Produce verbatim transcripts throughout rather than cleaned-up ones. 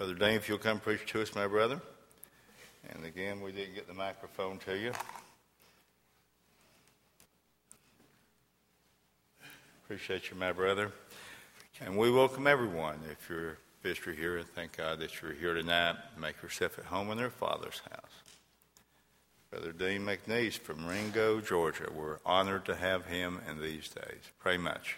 Brother Dane, if you'll come preach to us, my brother. And again, we didn't get the microphone to you. Appreciate you, my brother. And we welcome everyone. If you're a visitor here, and thank God that you're here tonight, make yourself at home in their Father's house. Brother Dean McNeese from Ringo, Georgia. We're honored to have him in these days. Pray much.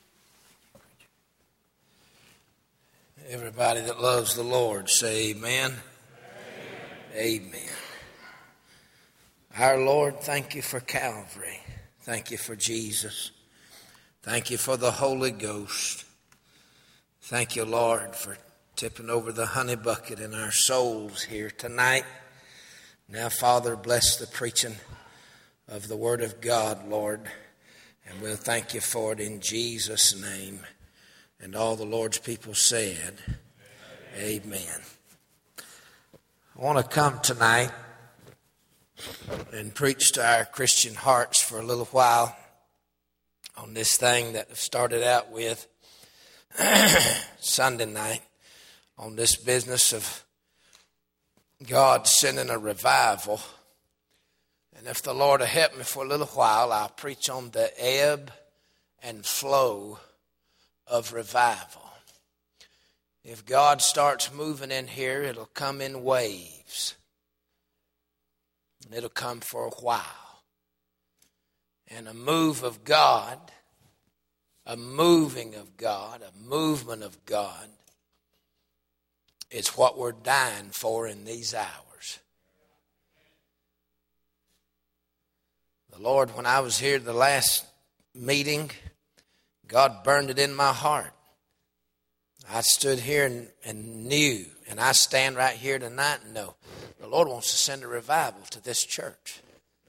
Everybody that loves the Lord, say amen. Amen. Amen. Our Lord, thank you for Calvary. Thank you for Jesus. Thank you for the Holy Ghost. Thank you, Lord, for tipping over the honey bucket in our souls here tonight. Now, Father, bless the preaching of the Word of God, Lord, and we'll thank you for it in Jesus' name. And all the Lord's people said, amen. Amen. I want to come tonight and preach to our Christian hearts for a little while on this thing that started out with Sunday night, on this business of God sending a revival. And if the Lord will help me for a little while, I'll preach on the ebb and flow of revival. If God starts moving in here, it'll come in waves. And it'll come for a while. And a move of God, a moving of God, a movement of God, is what we're dying for in these hours. The Lord, when I was here the last meeting, God burned it in my heart. I stood here and, and knew, and I stand right here tonight and know the Lord wants to send a revival to this church.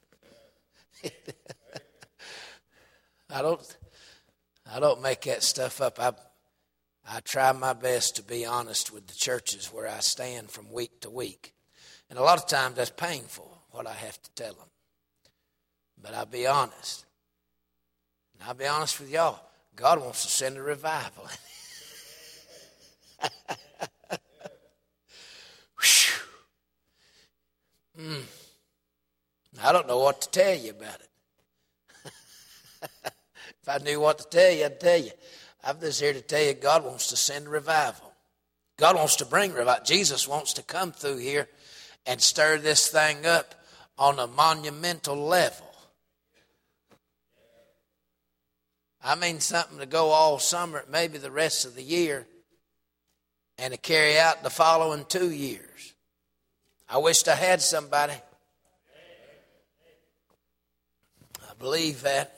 I don't, I don't make that stuff up. I, I try my best to be honest with the churches where I stand from week to week, and a lot of times that's painful what I have to tell them. But I'll be honest, and I'll be honest with y'all. God wants to send a revival. mm. I don't know what to tell you about it. If I knew what to tell you, I'd tell you. I'm just here to tell you God wants to send a revival. God wants to bring revival. Jesus wants to come through here and stir this thing up on a monumental level. I mean something to go all summer, maybe the rest of the year, and to carry out the following two years. I wished I had somebody. I believe that.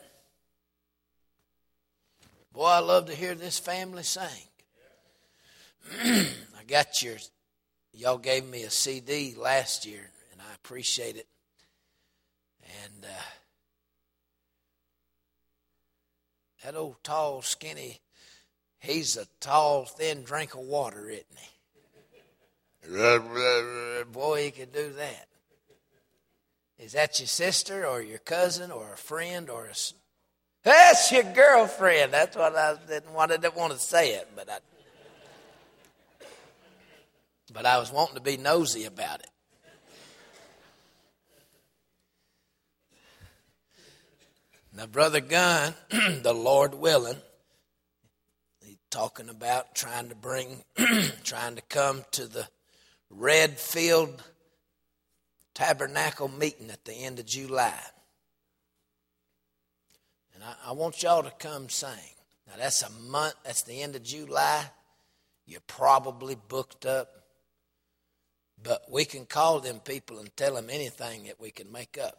Boy, I love to hear this family sing. I got your, y'all gave me a C D last year, and I appreciate it. And uh, that old tall, skinny, he's a tall, thin drink of water, isn't he? Boy, he can do that. Is that your sister or your cousin or a friend or a... That's your girlfriend. That's what I didn't want, I didn't want to say it, but I, but I was wanting to be nosy about it. Now, Brother Gunn, the Lord willing, he's talking about trying to bring, trying to come to the Redfield Tabernacle meeting at the end of July. And I, I want y'all to come sing. Now, that's a month, that's the end of July. You're probably booked up. But we can call them people and tell them anything that we can make up.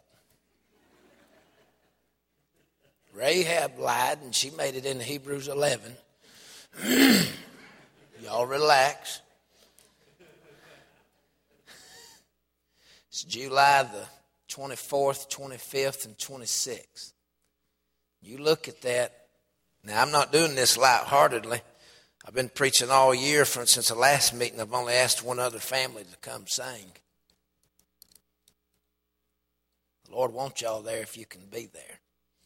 Rahab lied, and she made it into Hebrews eleven. Y'all relax. It's July the twenty-fourth, twenty-fifth, and twenty-sixth. You look at that. Now, I'm not doing this lightheartedly. I've been preaching all year from, since the last meeting. I've only asked one other family to come sing. The Lord wants y'all there if you can be there.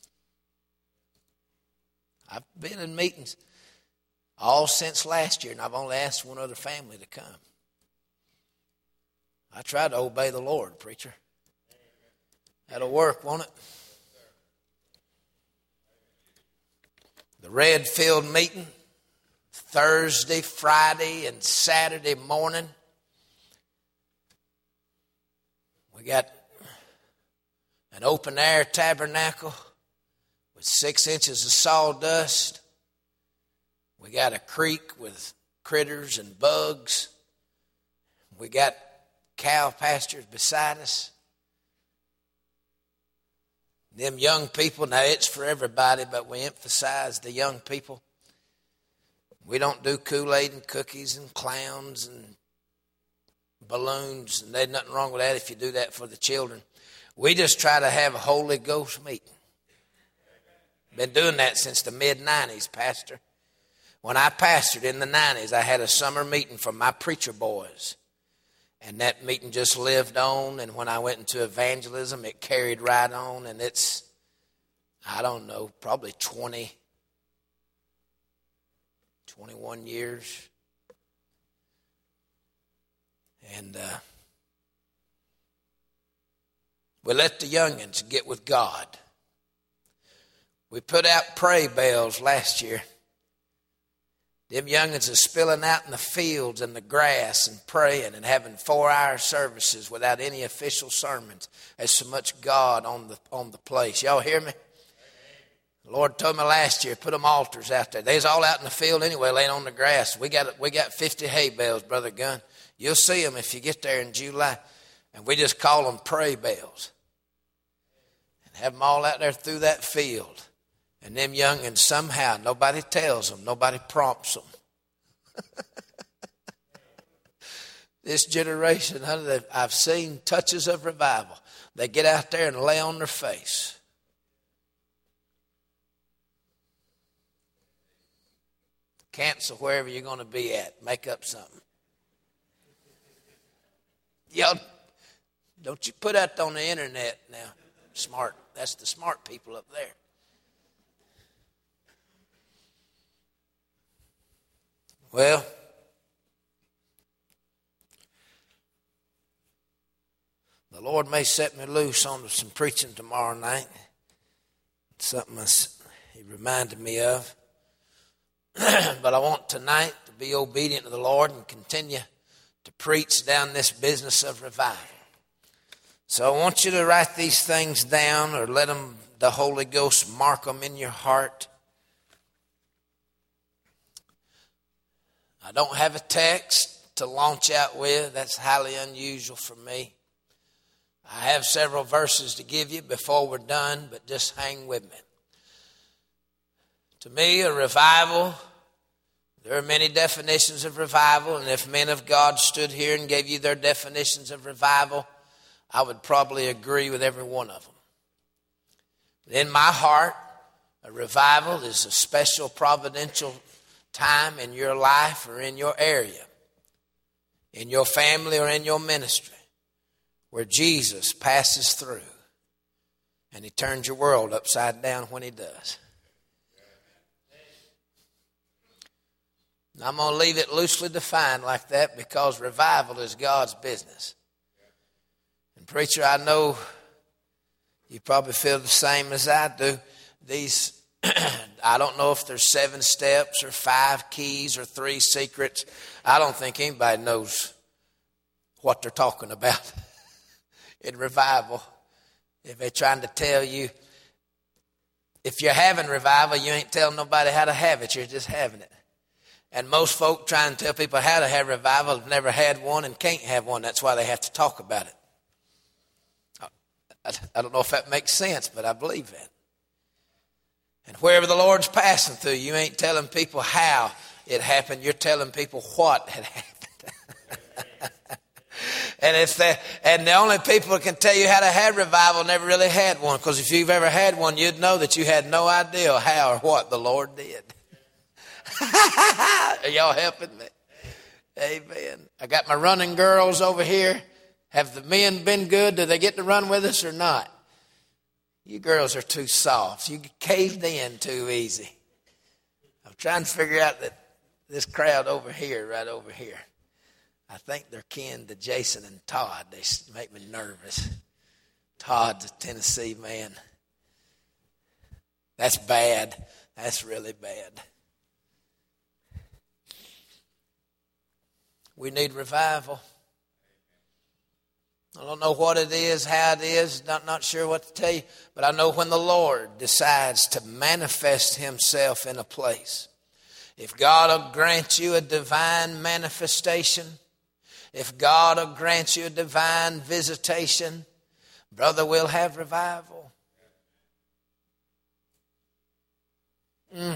I've been in meetings all since last year, and I've only asked one other family to come. I try to obey the Lord, preacher. That'll work, won't it? The Redfield meeting, Thursday, Friday, and Saturday morning. We got an open air tabernacle with six inches of sawdust. We got a creek with critters and bugs. We got cow pastures beside us. Them young people, now it's for everybody, but we emphasize the young people. We don't do Kool-Aid and cookies and clowns and balloons, and there's nothing wrong with that if you do that for the children. We just try to have a Holy Ghost meeting. Been doing that since the mid nineties, Pastor. When I pastored in the nineties, I had a summer meeting for my preacher boys. And that meeting just lived on. And when I went into evangelism, it carried right on. And it's, I don't know, probably twenty, twenty-one years. And uh, we let the youngins get with God. We put out pray bells last year. Them youngins are spilling out in the fields and the grass and praying and having four-hour services without any official sermons. There's so much God on the on the place. Y'all hear me? The Lord told me last year, put them altars out there. They's all out in the field anyway, laying on the grass. We got we got fifty hay bales, Brother Gunn. You'll see them if you get there in July. And we just call them pray bells. And have them all out there through that field. And them youngins, somehow, nobody tells them, nobody prompts them. This generation, I've seen touches of revival. They get out there and lay on their face. Cancel wherever you're going to be at. Make up something. Y'all, don't you put that on the internet now. Smart. That's the smart people up there. Well, the Lord may set me loose on some preaching tomorrow night. Something He reminded me of. But I want tonight to be obedient to the Lord and continue to preach down this business of revival. So I want you to write these things down or let them, the Holy Ghost mark them in your heart. I don't have a text to launch out with. That's highly unusual for me. I have several verses to give you before we're done, but just hang with me. To me, a revival, there are many definitions of revival, and if men of God stood here and gave you their definitions of revival, I would probably agree with every one of them. But in my heart, a revival is a special providential time in your life or in your area, in your family or in your ministry, where Jesus passes through and He turns your world upside down when He does. Now, I'm going to leave it loosely defined like that because revival is God's business. And preacher, I know you probably feel the same as I do. These I don't know if there's seven steps or five keys or three secrets. I don't think anybody knows what they're talking about in revival. If they're trying to tell you, if you're having revival, you ain't telling nobody how to have it. You're just having it. And most folk try and tell people how to have revival have never had one and can't have one. That's why they have to talk about it. I, I don't know if that makes sense, but I believe that. And wherever the Lord's passing through, you ain't telling people how it happened. You're telling people what had happened. and if they, and the only people that can tell you how to have revival never really had one. Because if you've ever had one, you'd know that you had no idea how or what the Lord did. Are y'all helping me? Amen. I got my running girls over here. Have the men been good? Do they get to run with us or not? You girls are too soft. You caved in too easy. I'm trying to figure out that this crowd over here, right over here. I think they're kin to Jason and Todd. They make me nervous. Todd's a Tennessee man. That's bad. That's really bad. We need revival. I don't know what it is, how it is, not, not sure what to tell you, but I know when the Lord decides to manifest himself in a place. If God will grant you a divine manifestation, if God will grant you a divine visitation, brother, we'll have revival. Mm.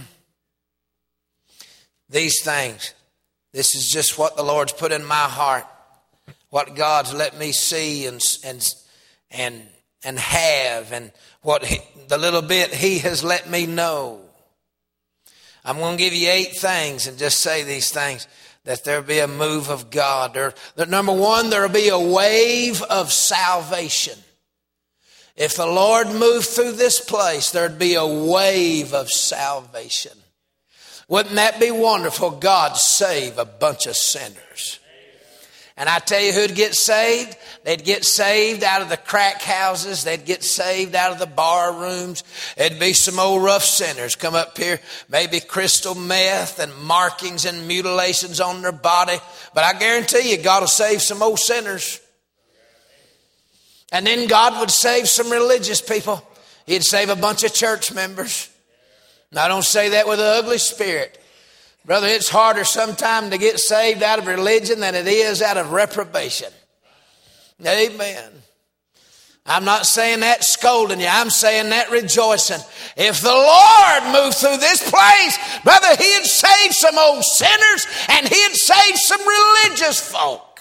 These things, this is just what the Lord's put in my heart, what God's let me see and and and and have, and what he, the little bit he has let me know. I'm going to give you eight things and just say these things, that there be a move of God. There, that number one, there will be a wave of salvation. If the Lord moved through this place, there'd be a wave of salvation. Wouldn't that be wonderful? God save a bunch of sinners. And I tell you who'd get saved? They'd get saved out of the crack houses. They'd get saved out of the bar rooms. It'd be some old rough sinners come up here, maybe crystal meth and markings and mutilations on their body. But I guarantee you, God will save some old sinners. And then God would save some religious people. He'd save a bunch of church members. And I don't say that with an ugly spirit. Brother, it's harder sometimes to get saved out of religion than it is out of reprobation. Amen. I'm not saying that scolding you. I'm saying that rejoicing. If the Lord moved through this place, brother, he'd save some old sinners and he'd save some religious folk.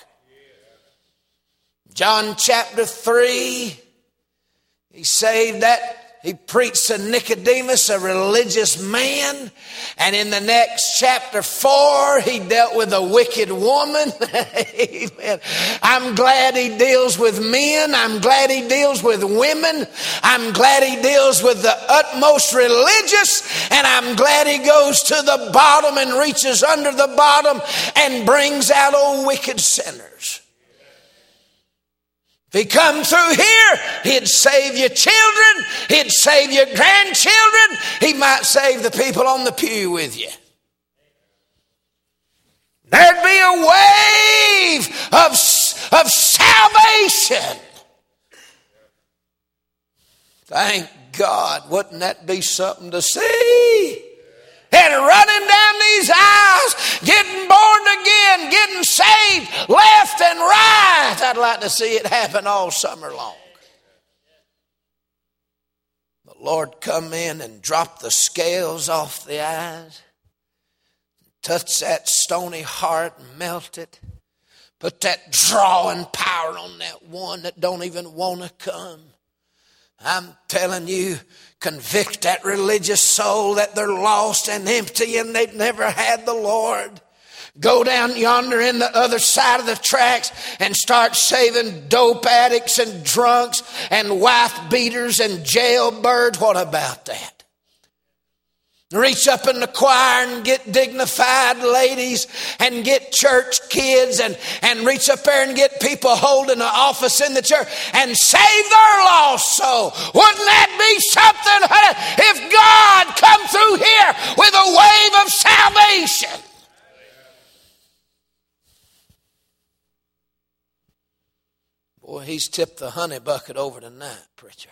John chapter three, he saved that. He preached to Nicodemus, a religious man. And in the next chapter four, he dealt with a wicked woman. Amen. I'm glad he deals with men. I'm glad he deals with women. I'm glad he deals with the utmost religious. And I'm glad he goes to the bottom and reaches under the bottom and brings out old wicked sinners. If he come through here, he'd save your children. He'd save your grandchildren. He might save the people on the pew with you. There'd be a wave of, of salvation. Thank God. Wouldn't that be something to see? And running down these aisles, getting born again, getting saved left and right. I'd like to see it happen all summer long. The Lord come in and drop the scales off the eyes, touch that stony heart and melt it, put that drawing power on that one that don't even want to come. I'm telling you, convict that religious soul that they're lost and empty and they've never had the Lord. Go down yonder in the other side of the tracks and start saving dope addicts and drunks and wife beaters and jailbirds. What about that? Reach up in the choir and get dignified ladies and get church kids and, and reach up there and get people holding an office in the church and save their lost soul. Wouldn't that be something if God come through here with a wave of salvation? Boy, he's tipped the honey bucket over tonight, preacher.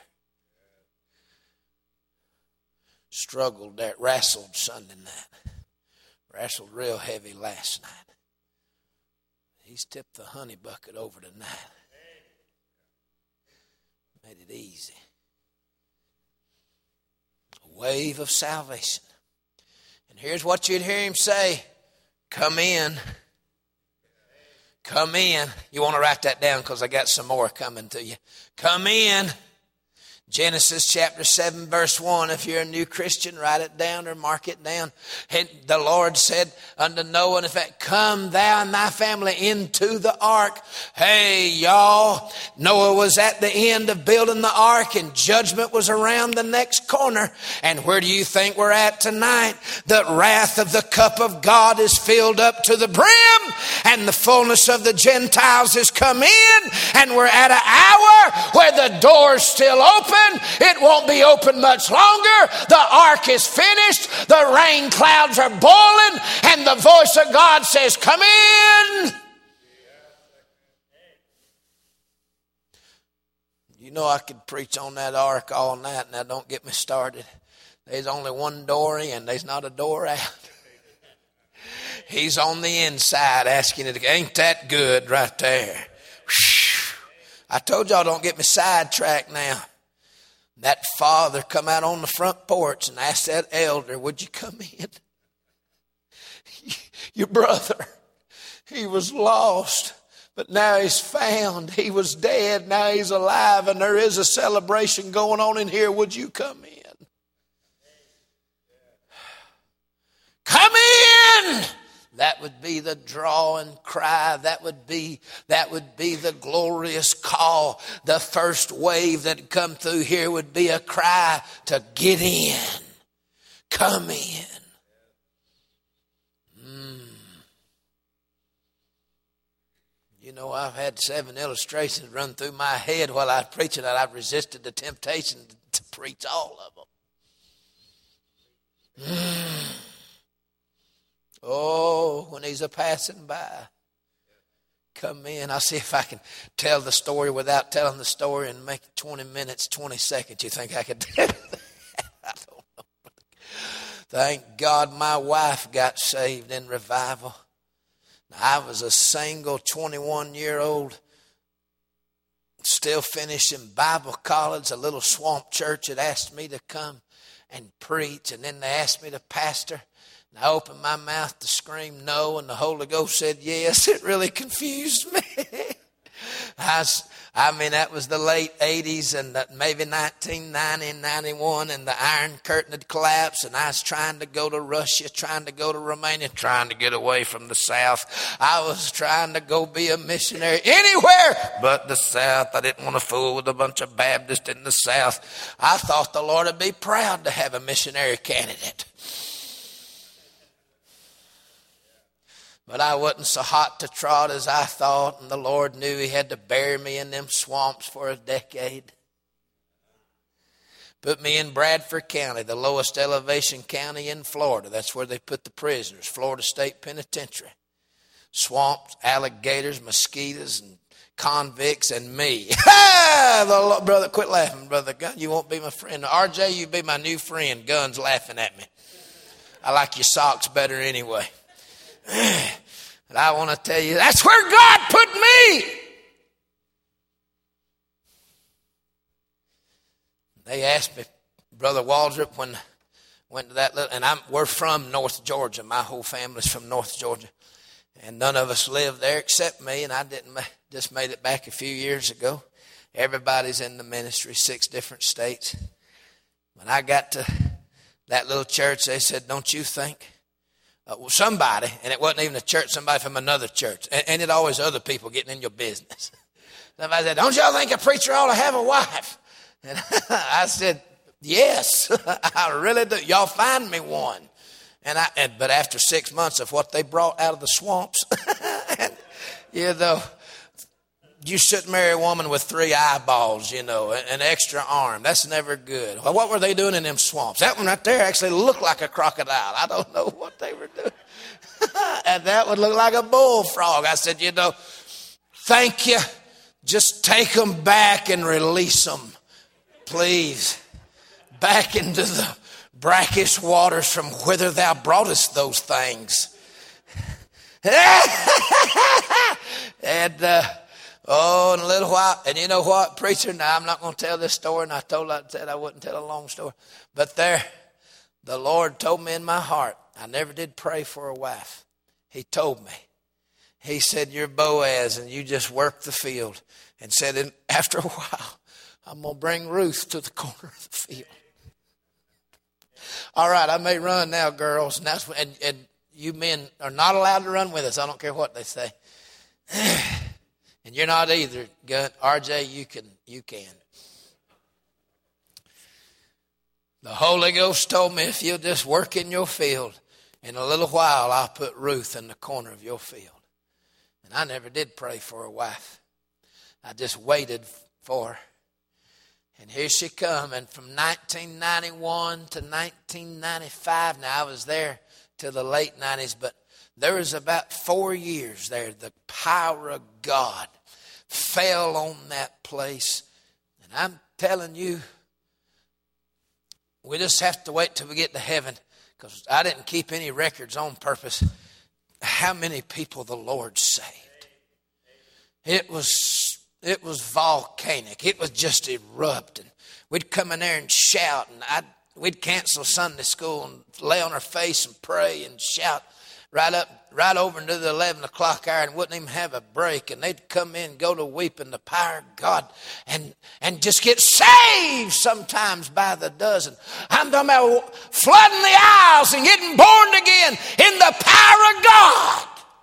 Struggled that, wrestled Sunday night. Wrestled real heavy last night. He's tipped the honey bucket over tonight. Made it easy. A wave of salvation. And here's what you'd hear him say. Come in. Come in. You want to write that down because I got some more coming to you. Come in. Genesis chapter seven verse one, if you're a new Christian, write it down or mark it down. And the Lord said unto Noah, in effect, come thou and thy family into the ark. Hey, y'all, Noah was at the end of building the ark and judgment was around the next corner. And where do you think we're at tonight? The wrath of the cup of God is filled up to the brim, and the fullness of the Gentiles has come in, and we're at an hour where the door's still open. It won't be open much longer. The ark is finished. The rain clouds are boiling, and the voice of God says, come in. You know, I could preach on that ark all night. Now, don't get me started. There's only one door in. There's not a door out. He's on the inside asking it. Ain't that good right there? I told y'all, don't get me sidetracked now. That father come out on the front porch and asked that elder, would you come in? Your brother, he was lost, but now he's found. He was dead, now he's alive, and there is a celebration going on in here. Would you come in? Come in! That would be the draw and cry. That would be, that would be the glorious call. The first wave that come through here would be a cry to get in. Come in. Mm. You know, I've had seven illustrations run through my head while I was preaching, and I've resisted the temptation to preach all of them. Mm. Oh, when he's a passing by, come in. I'll see if I can tell the story without telling the story and make it twenty minutes, twenty seconds. You think I could do that? I don't know. Thank God my wife got saved in revival. I was a single twenty-one-year-old, still finishing Bible college. A little swamp church had asked me to come and preach, and then they asked me to pastor. And I opened my mouth to scream no, and the Holy Ghost said yes. It really confused me. I, was, I mean, that was the late eighties and maybe nineteen ninety, ninety-one, and the Iron Curtain had collapsed, and I was trying to go to Russia, trying to go to Romania, trying to get away from the South. I was trying to go be a missionary anywhere but the South. I didn't want to fool with a bunch of Baptists in the South. I thought the Lord would be proud to have a missionary candidate. But I wasn't so hot to trot as I thought, and the Lord knew he had to bury me in them swamps for a decade. Put me in Bradford County, the lowest elevation county in Florida. That's where they put the prisoners, Florida State Penitentiary. Swamps, alligators, mosquitoes, and convicts, and me. Ha! The Lord, brother, quit laughing, brother Gun. You won't be my friend. R J, you be my new friend. Gun's laughing at me. I like your socks better anyway. And I want to tell you, that's where God put me. They asked me, Brother Waldrop, when went to that little, and I'm we're from North Georgia. My whole family's from North Georgia, and none of us lived there except me. And I didn't just made it back a few years ago. Everybody's in the ministry, six different states. When I got to that little church, they said, "Don't you think?" Uh, well, somebody, and it wasn't even a church, somebody from another church. And, and it always other people getting in your business. Somebody said, "Don't y'all think a preacher ought to have a wife?" And I said, "Yes, I really do. Y'all find me one." And I, and, but after six months of what they brought out of the swamps, and, you know, you shouldn't marry a woman with three eyeballs, you know, an extra arm. That's never good. Well, what were they doing in them swamps? That one right there actually looked like a crocodile. I don't know what they were doing. And that would look like a bullfrog. I said, you know, thank you. Just take them back and release them, please. Back into the brackish waters from whither thou broughtest those things. And, uh, Oh, in a little while, and you know what, preacher, now I'm not going to tell this story, and I told I said I wouldn't tell a long story. But there, the Lord told me in my heart, I never did pray for a wife. He told me. He said, "You're Boaz, and you just work the field." And said, and after a while, I'm going to bring Ruth to the corner of the field. All right, I may run now, girls. And, that's, and, and you men are not allowed to run with us. I don't care what they say. And you're not either, Gun. R J, you can. You can. The Holy Ghost told me if you'll just work in your field, in a little while I'll put Ruth in the corner of your field. And I never did pray for a wife. I just waited for her. And here she come. And from nineteen ninety-one to nineteen ninety-five, now I was there till the late nineties, but there was about four years there. The power of God fell on that place. And I'm telling you, we just have to wait till we get to heaven, because I didn't keep any records on purpose. How many people the Lord saved? It was it was volcanic. It was just erupting. We'd come in there and shout, and I'd, we'd cancel Sunday school and lay on our face and pray and shout right up, right over into the eleven o'clock hour, and wouldn't even have a break. And they'd come in, go to weeping the power of God, and and just get saved sometimes by the dozen. I'm talking about flooding the aisles and getting born again in the power of God.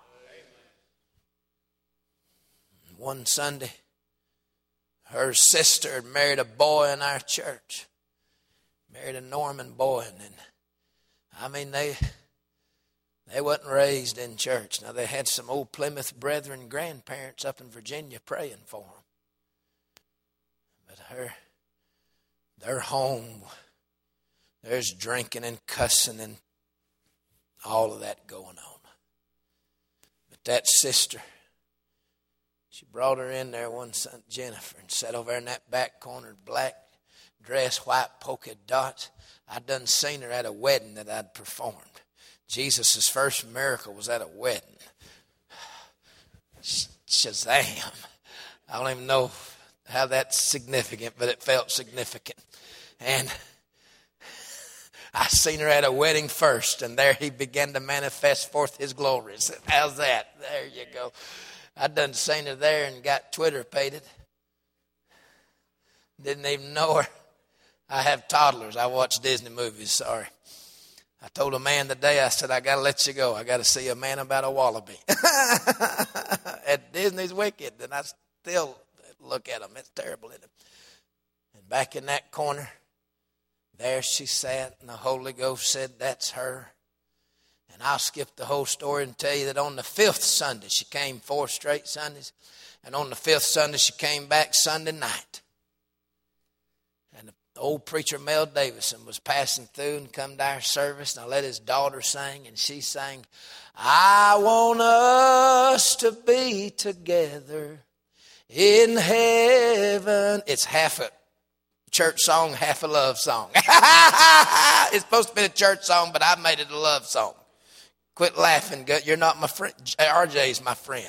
One Sunday, her sister had married a boy in our church. Married a Norman boy. And then, I mean, they they wasn't raised in church. Now, they had some old Plymouth Brethren grandparents up in Virginia praying for them. But her, their home, there's drinking and cussing and all of that going on. But that sister, she brought her in there one Sunday, Jennifer, and sat over in that back corner, black dress, white polka dots. I'd done seen her at a wedding that I'd performed. Jesus' first miracle was at a wedding. Shazam. I don't even know how that's significant, but it felt significant. And I seen her at a wedding first, and there he began to manifest forth his glories. How's that? There you go. I done seen her there and got Twitter pated. Didn't even know her. I have toddlers. I watch Disney movies, sorry. I told a man today, I said, I got to let you go. I got to see a man about a wallaby. At Disney's Wicked, and I still look at him. It's terrible, isn't it? And back in that corner, there she sat, and the Holy Ghost said, that's her. And I'll skip the whole story and tell you that on the fifth Sunday, she came four straight Sundays. And on the fifth Sunday, she came back Sunday night. And the old preacher, Mel Davison, was passing through and come to our service. And I let his daughter sing, and she sang, I want us to be together in heaven. It's half a church song, half a love song. It's supposed to be a church song, but I made it a love song. Quit laughing. You're not my friend. R J's my friend.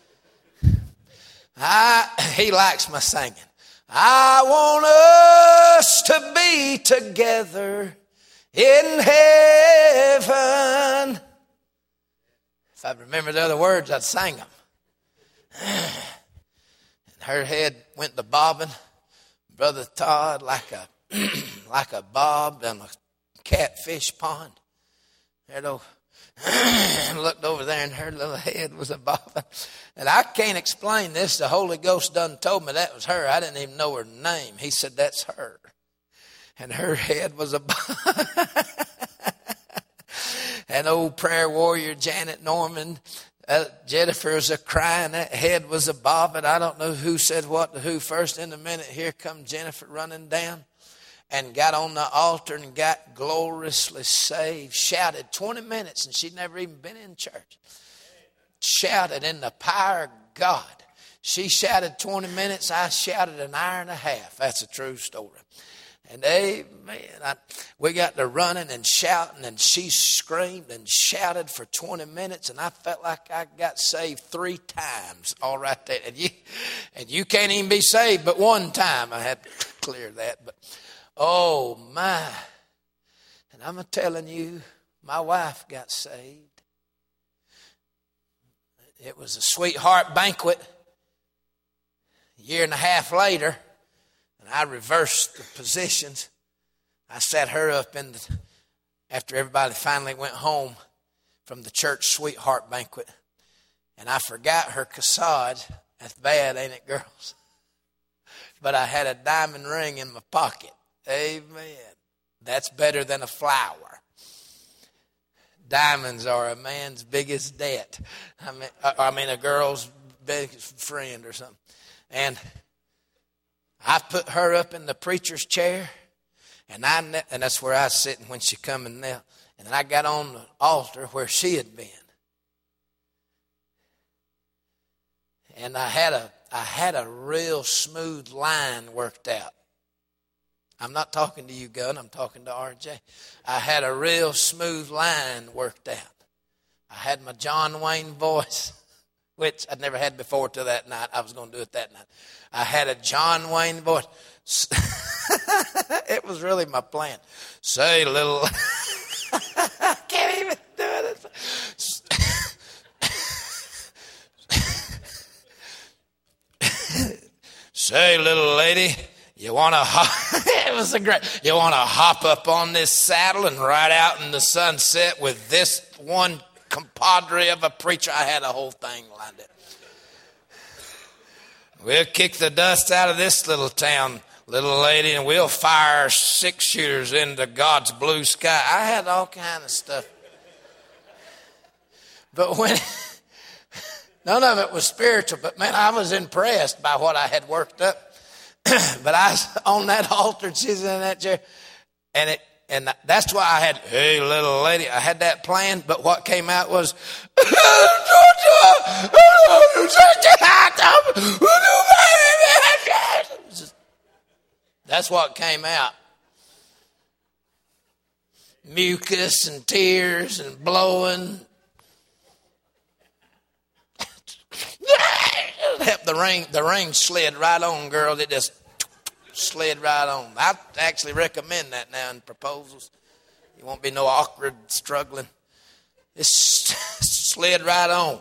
I, he likes my singing. I want us to be together in heaven. If I remember the other words, I'd sing them. And her head went to bobbing. Brother Todd, like a like a bob in a catfish pond. There though. And looked over there, and her little head was a bobbing. And I can't explain this. The Holy Ghost done told me that was her. I didn't even know her name. He said, that's her. And her head was a bobbing. And old prayer warrior Janet Norman, uh, Jennifer was a crying. That head was a bobbing. I don't know who said what to who first. In a minute, here come Jennifer running down. And got on the altar and got gloriously saved. Shouted twenty minutes, and she'd never even been in church. Shouted in the power of God. She shouted twenty minutes. I shouted an hour and a half. That's a true story. And amen. I, we got to running and shouting, and she screamed and shouted for twenty minutes, and I felt like I got saved three times. All right there. And you, and you can't even be saved but one time. I had to clear that, but oh, my. And I'm telling you, my wife got saved. It was a sweetheart banquet. A year and a half later, And I reversed the positions. I sat her up in the, after everybody finally went home from the church sweetheart banquet. And I forgot her corsage. That's bad, ain't it, girls? But I had a diamond ring in my pocket. Amen. That's better than a flower. Diamonds are a man's biggest debt. I mean, I mean a girl's biggest friend or something. And I put her up in the preacher's chair, and I and that's where I was sitting when she come and knelt. And I got on the altar where she had been. And I had a I had a real smooth line worked out. I'm not talking to you, Gunn. I'm talking to R J. I had a real smooth line worked out. I had my John Wayne voice, which I'd never had before till that night. I was going to do it that night. I had a John Wayne voice. It was really my plan. Say, little... I can't even do it. Say, little lady, you want to hop? It was a great. You want to hop up on this saddle and ride out in the sunset with this one compadre of a preacher? I had a whole thing lined up. We'll kick the dust out of this little town, little lady, and we'll fire six shooters into God's blue sky. I had all kind of stuff. But when none of it was spiritual, but man, I was impressed by what I had worked up. But I was on that altar, she's in that chair, and it and that's why I had, hey, little lady, I had that plan, but what came out was, that's what came out. Mucus and tears and blowing. The ring, the ring slid right on, girl. It just slid right on. I actually recommend that now in proposals. You won't be no awkward struggling. It slid right on.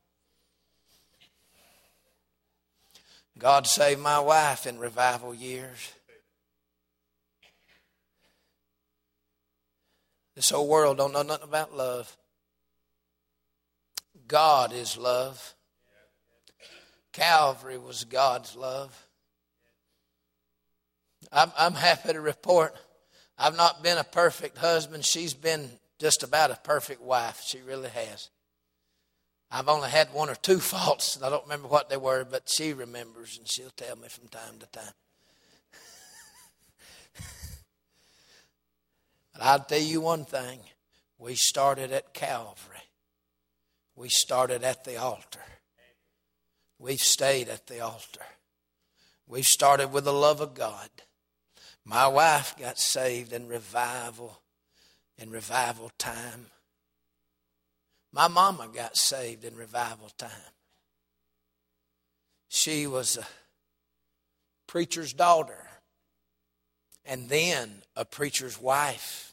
God saved my wife in revival years. This whole world don't know nothing about love. God is love. Calvary was God's love. I'm, I'm happy to report I've not been a perfect husband. She's been just about a perfect wife. She really has. I've only had one or two faults. I don't remember what they were, but she remembers, and she'll tell me from time to time. But I'll tell you one thing. We started at Calvary. We started at the altar. We've stayed at the altar. We've started with the love of God. My wife got saved in revival, in revival time. My mama got saved in revival time. She was a preacher's daughter and then a preacher's wife.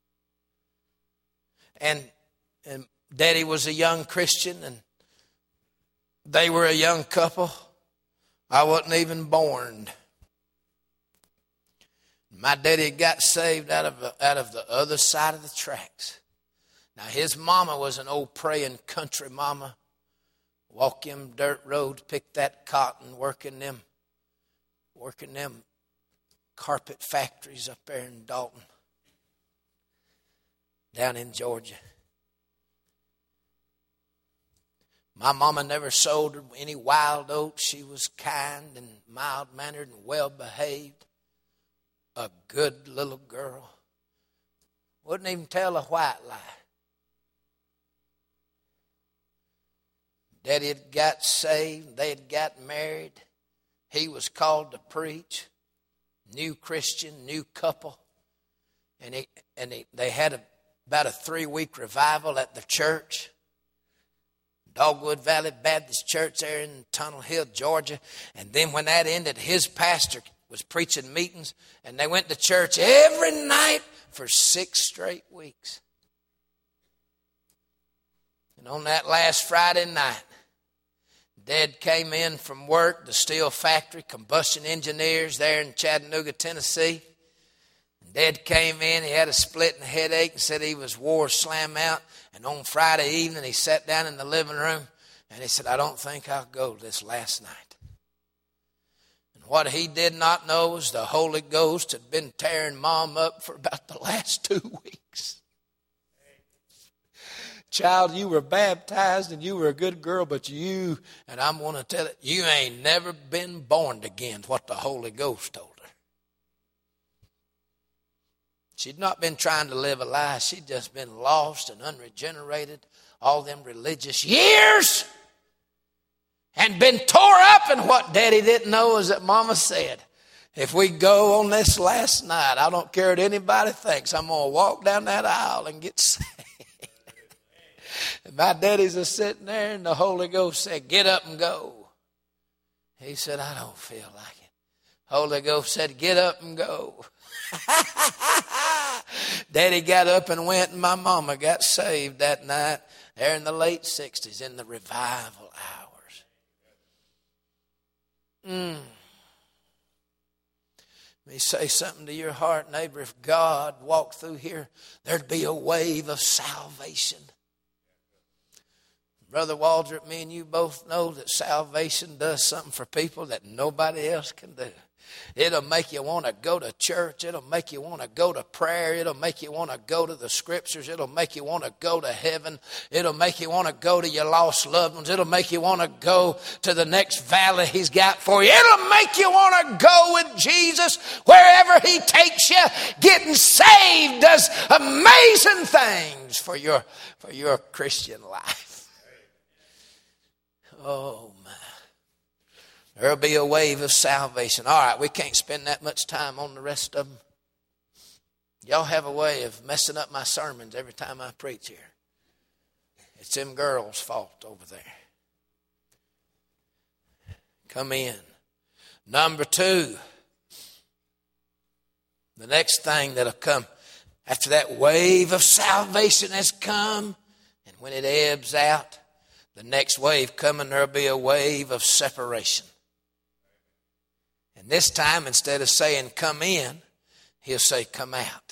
And, and Daddy was a young Christian, and they were a young couple. I wasn't even born. My daddy got saved out of, out of the other side of the tracks. Now, his mama was an old praying country mama. Walk them dirt roads, pick that cotton, working them, working them carpet factories up there in Dalton, down in Georgia. My mama never sold any wild oats. She was kind and mild-mannered and well-behaved. A good little girl. Wouldn't even tell a white lie. Daddy had got saved. They had got married. He was called to preach. New Christian, new couple. And, he, and he, they had a, about a three-week revival at the church. Dogwood Valley Baptist Church there in Tunnel Hill, Georgia. And then when that ended, his pastor was preaching meetings, and they went to church every night for six straight weeks. And on that last Friday night, Dad came in from work, the steel factory, combustion engineers there in Chattanooga, Tennessee. Dad came in, he had a splitting headache and said he was wore slam out. And on Friday evening, he sat down in the living room and he said, I don't think I'll go this last night. And what he did not know was the Holy Ghost had been tearing Mom up for about the last two weeks. Child, you were baptized and you were a good girl, but you, and I'm going to tell it, you ain't never been born again, what the Holy Ghost told her. She'd not been trying to live a lie. She'd just been lost and unregenerated all them religious years and been tore up. And what Daddy didn't know is that Mama said, if we go on this last night, I don't care what anybody thinks, I'm going to walk down that aisle and get saved. And my daddy's a sitting there and the Holy Ghost said, get up and go. He said, I don't feel like it. Holy Ghost said, get up and go. Daddy got up and went, and my mama got saved that night there in the late sixties in the revival hours. Mm. Let me say something to your heart, neighbor. If God walked through here, there'd be a wave of salvation. Brother Waldrop, me and you both know that salvation does something for people that nobody else can do. It'll make you want to go to church. It'll make you want to go to prayer. It'll make you want to go to the scriptures. It'll make you want to go to heaven. It'll make you want to go to your lost loved ones. It'll make you want to go to the next valley he's got for you. It'll make you want to go with Jesus wherever he takes you. Getting saved does amazing things for your, for your Christian life. Oh, my. There'll be a wave of salvation. All right, we can't spend that much time on the rest of them. Y'all have a way of messing up my sermons every time I preach here. It's them girls' fault over there. Come in. Number two, the next thing that'll come after that wave of salvation has come, and when it ebbs out, the next wave coming, there'll be a wave of separation. And this time, instead of saying come in, he'll say come out.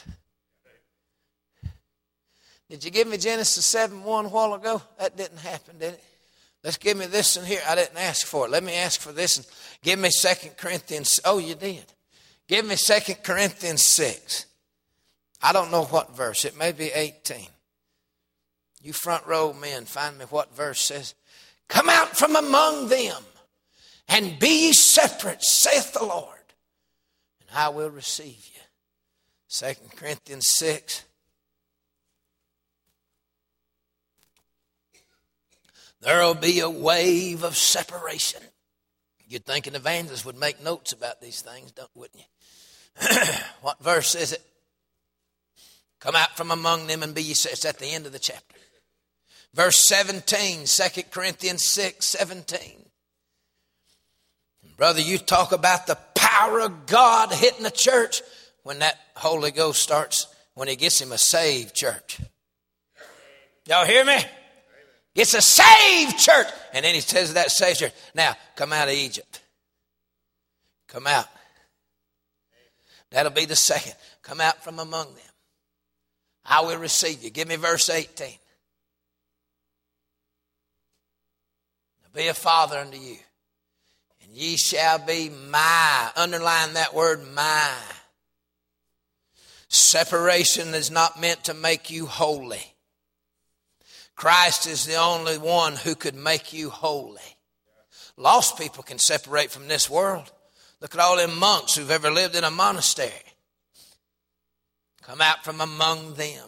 Did you give me Genesis seven one a while ago? That didn't happen, did it? Let's give me this in here. I didn't ask for it. Let me ask for this. And give me Second Corinthians. Oh, you did. Give me Second Corinthians six. I don't know what verse. It may be eighteen. You front row men, find me what verse says, come out from among them and be ye separate, saith the Lord, and I will receive you. Second Corinthians six. There will be a wave of separation. You'd think an evangelist would make notes about these things, don't wouldn't you? What verse is it? Come out from among them and be ye separate. It's at the end of the chapter. Verse seventeen, Second Corinthians six, seventeen. Brother, you talk about the power of God hitting the church when that Holy Ghost starts, when he gets him a saved church. Y'all hear me? It's a saved church. And then he says to that saved church, now come out of Egypt. Come out. That'll be the second. Come out from among them. I will receive you. Give me verse eighteen. Be a father unto you, and ye shall be my. Underline that word, my. Separation is not meant to make you holy. Christ is the only one who could make you holy. Lost people can separate from this world. Look at all them monks who've ever lived in a monastery. Come out from among them.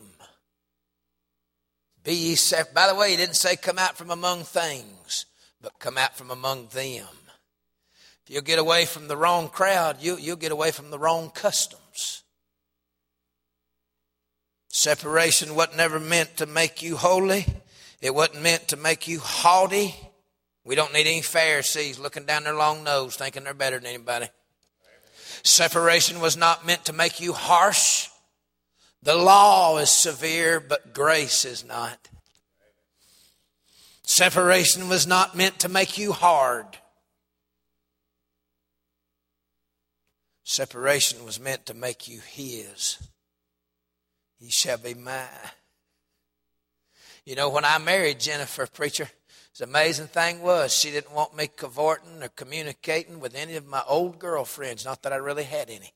Be ye separate. By the way, he didn't say come out from among things, but come out from among them. If you'll get away from the wrong crowd, you, you'll get away from the wrong customs. Separation wasn't never meant to make you holy. It wasn't meant to make you haughty. We don't need any Pharisees looking down their long nose thinking they're better than anybody. Separation was not meant to make you harsh. The law is severe, but grace is not. Separation was not meant to make you hard. Separation was meant to make you his. He shall be mine. You know, when I married Jennifer, preacher, the amazing thing was she didn't want me cavorting or communicating with any of my old girlfriends. Not that I really had any.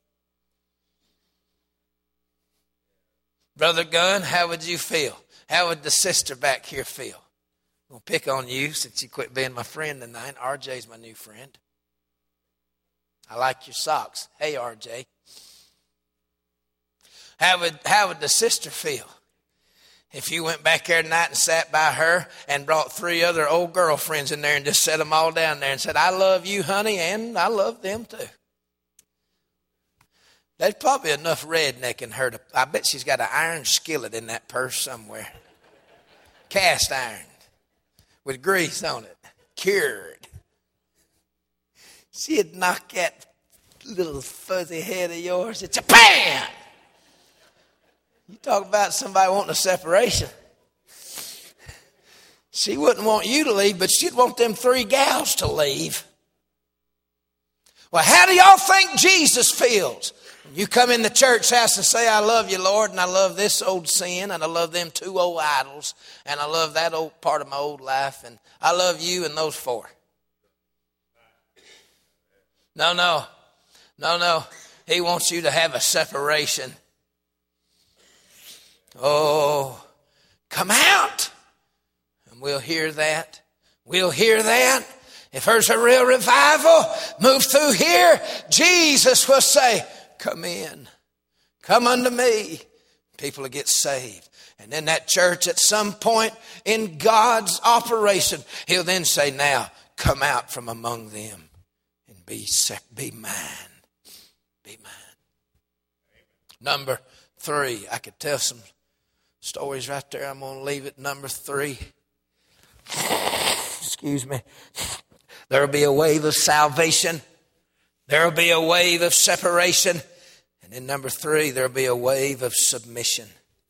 Brother Gunn, how would you feel? How would the sister back here feel? I'm going to pick on you since you quit being my friend tonight. R J's my new friend. I like your socks. Hey, R J. How would, how would the sister feel if you went back there tonight and sat by her and brought three other old girlfriends in there and just set them all down there and said, I love you, honey, and I love them too? There's probably enough redneck in her to, I bet she's got an iron skillet in that purse somewhere. Cast iron with grease on it. Cured. She'd knock that little fuzzy head of yours. It's a bam! You talk about somebody wanting a separation. She wouldn't want you to leave, but she'd want them three gals to leave. Well, how do y'all think Jesus feels? You come in the church house and say, I love you, Lord, and I love this old sin, and I love them two old idols, and I love that old part of my old life, and I love you and those four. No, no, no, no. He wants you to have a separation. Oh, come out. And we'll hear that. We'll hear that. If there's a real revival, move through here. Jesus will say, come in. Come unto me. People will get saved. And in that church at some point in God's operation, he'll then say, now come out from among them and be, be mine. Be mine. Number three. I could tell some stories right there. I'm going to leave it. Number three. Excuse me. There will be a wave of salvation. There will be a wave of separation. And then number three, there will be a wave of submission.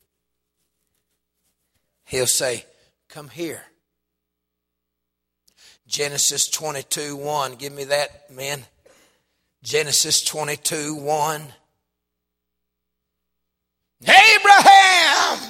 He'll say, come here. Genesis twenty-two one. Give me that, men. Genesis twenty-two one. Abraham!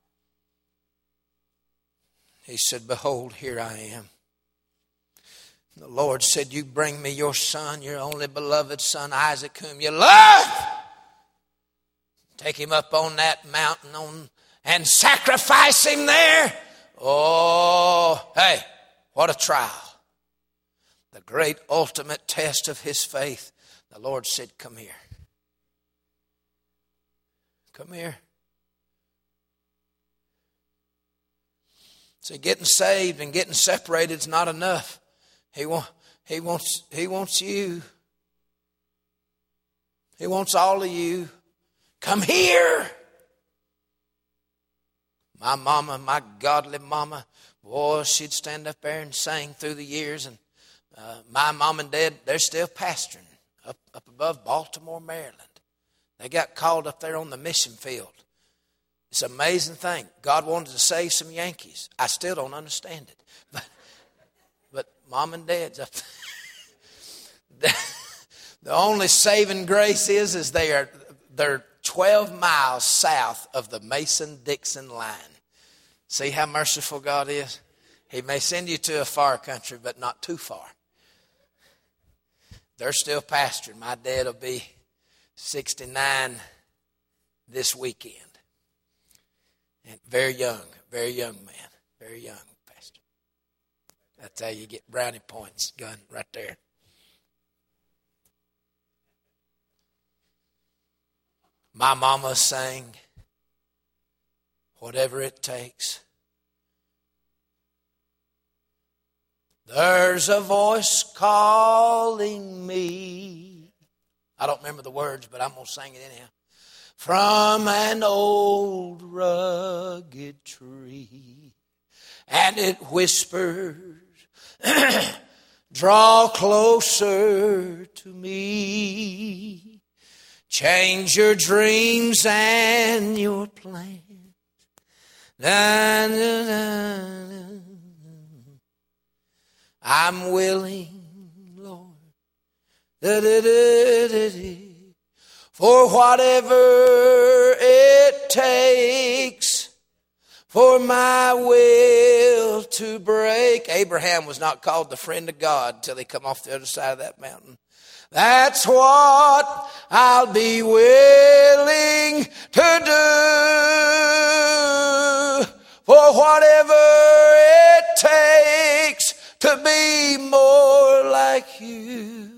He said, behold, here I am. The Lord said, you bring me your son, your only beloved son, Isaac, whom you love. Take him up on that mountain on, and sacrifice him there. Oh, hey, what a trial. The great ultimate test of his faith. The Lord said, come here. Come here. See, getting saved and getting separated is not enough. He, want, he, wants, he wants you. He wants all of you. Come here. My mama, my godly mama, boy, she'd stand up there and sing through the years. And uh, my mom and dad, they're still pastoring up, up above Baltimore, Maryland. They got called up there on the mission field. It's an amazing thing. God wanted to save some Yankees. I still don't understand it. But, but mom and dad's up there. The only saving grace is, is they are, they're twelve miles south of the Mason-Dixon line. See how merciful God is? He may send you to a far country, but not too far. They're still pastoring. My dad will be sixty-nine this weekend. And very young, very young man, very young pastor. That's how you get brownie points, gun right there. My mama sang, whatever it takes. There's a voice calling me. I don't remember the words, but I'm going to sing it anyhow. From an old rugged tree, and it whispers, draw closer to me. Change your dreams and your plans. Da, da, da, da. I'm willing, Lord, da-da-da-da-da, for whatever it takes for my will to break. Abraham was not called the friend of God until he come off the other side of that mountain. That's what I'll be willing to do, for whatever it takes to be more like you.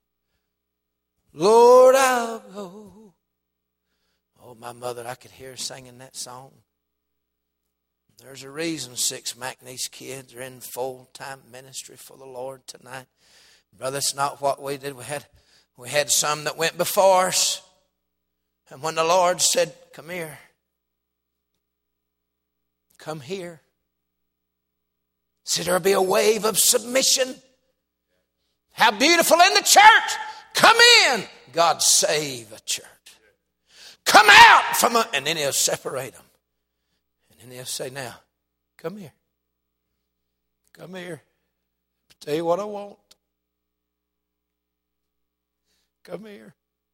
Lord, I'll go. Oh, my mother, I could hear her singing that song. There's a reason six McNeese kids are in full-time ministry for the Lord tonight. Brother, it's not what we did. We had, we had some that went before us. And when the Lord said, come here. Come here. See, there'll be a wave of submission. How beautiful in the church. Come in. God save a church. Come out from a, and then he'll separate them. And then he'll say, now, come here. Come here. I'll tell you what I want. Come here.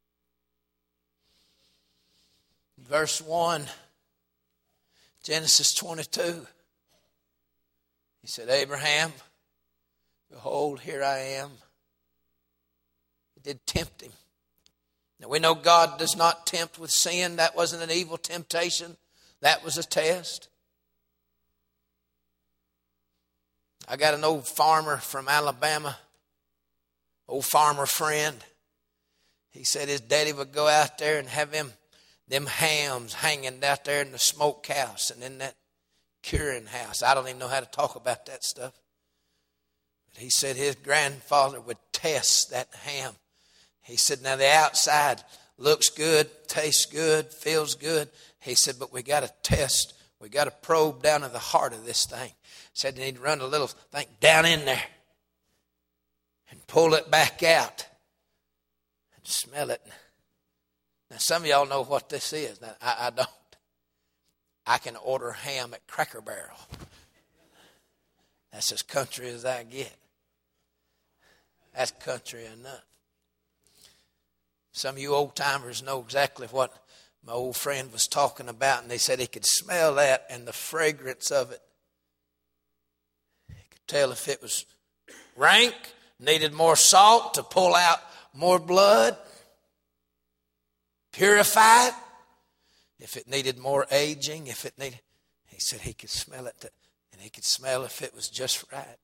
Verse one, Genesis twenty-two. He said, Abraham, behold, here I am. He did tempt him. Now we know God does not tempt with sin. That wasn't an evil temptation. That was a test. I got an old farmer from Alabama, old farmer friend. He said his daddy would go out there and have him, them hams hanging out there in the smokehouse and in that curing house. I don't even know how to talk about that stuff. But he said his grandfather would test that ham. He said, now the outside looks good, tastes good, feels good. He said, but we got to test. We got to probe down to the heart of this thing. He said they need to run a little thing down in there and pull it back out. Smell it. Now, some of y'all know what this is. Now, I, I don't. I can order ham at Cracker Barrel. That's as country as I get. That's country enough. Some of you old timers know exactly what my old friend was talking about, and they said he could smell that and the fragrance of it. He could tell if it was rank, needed more salt to pull out more blood, purified. If it needed more aging, if it needed, he said he could smell it, and he could smell if it was just right.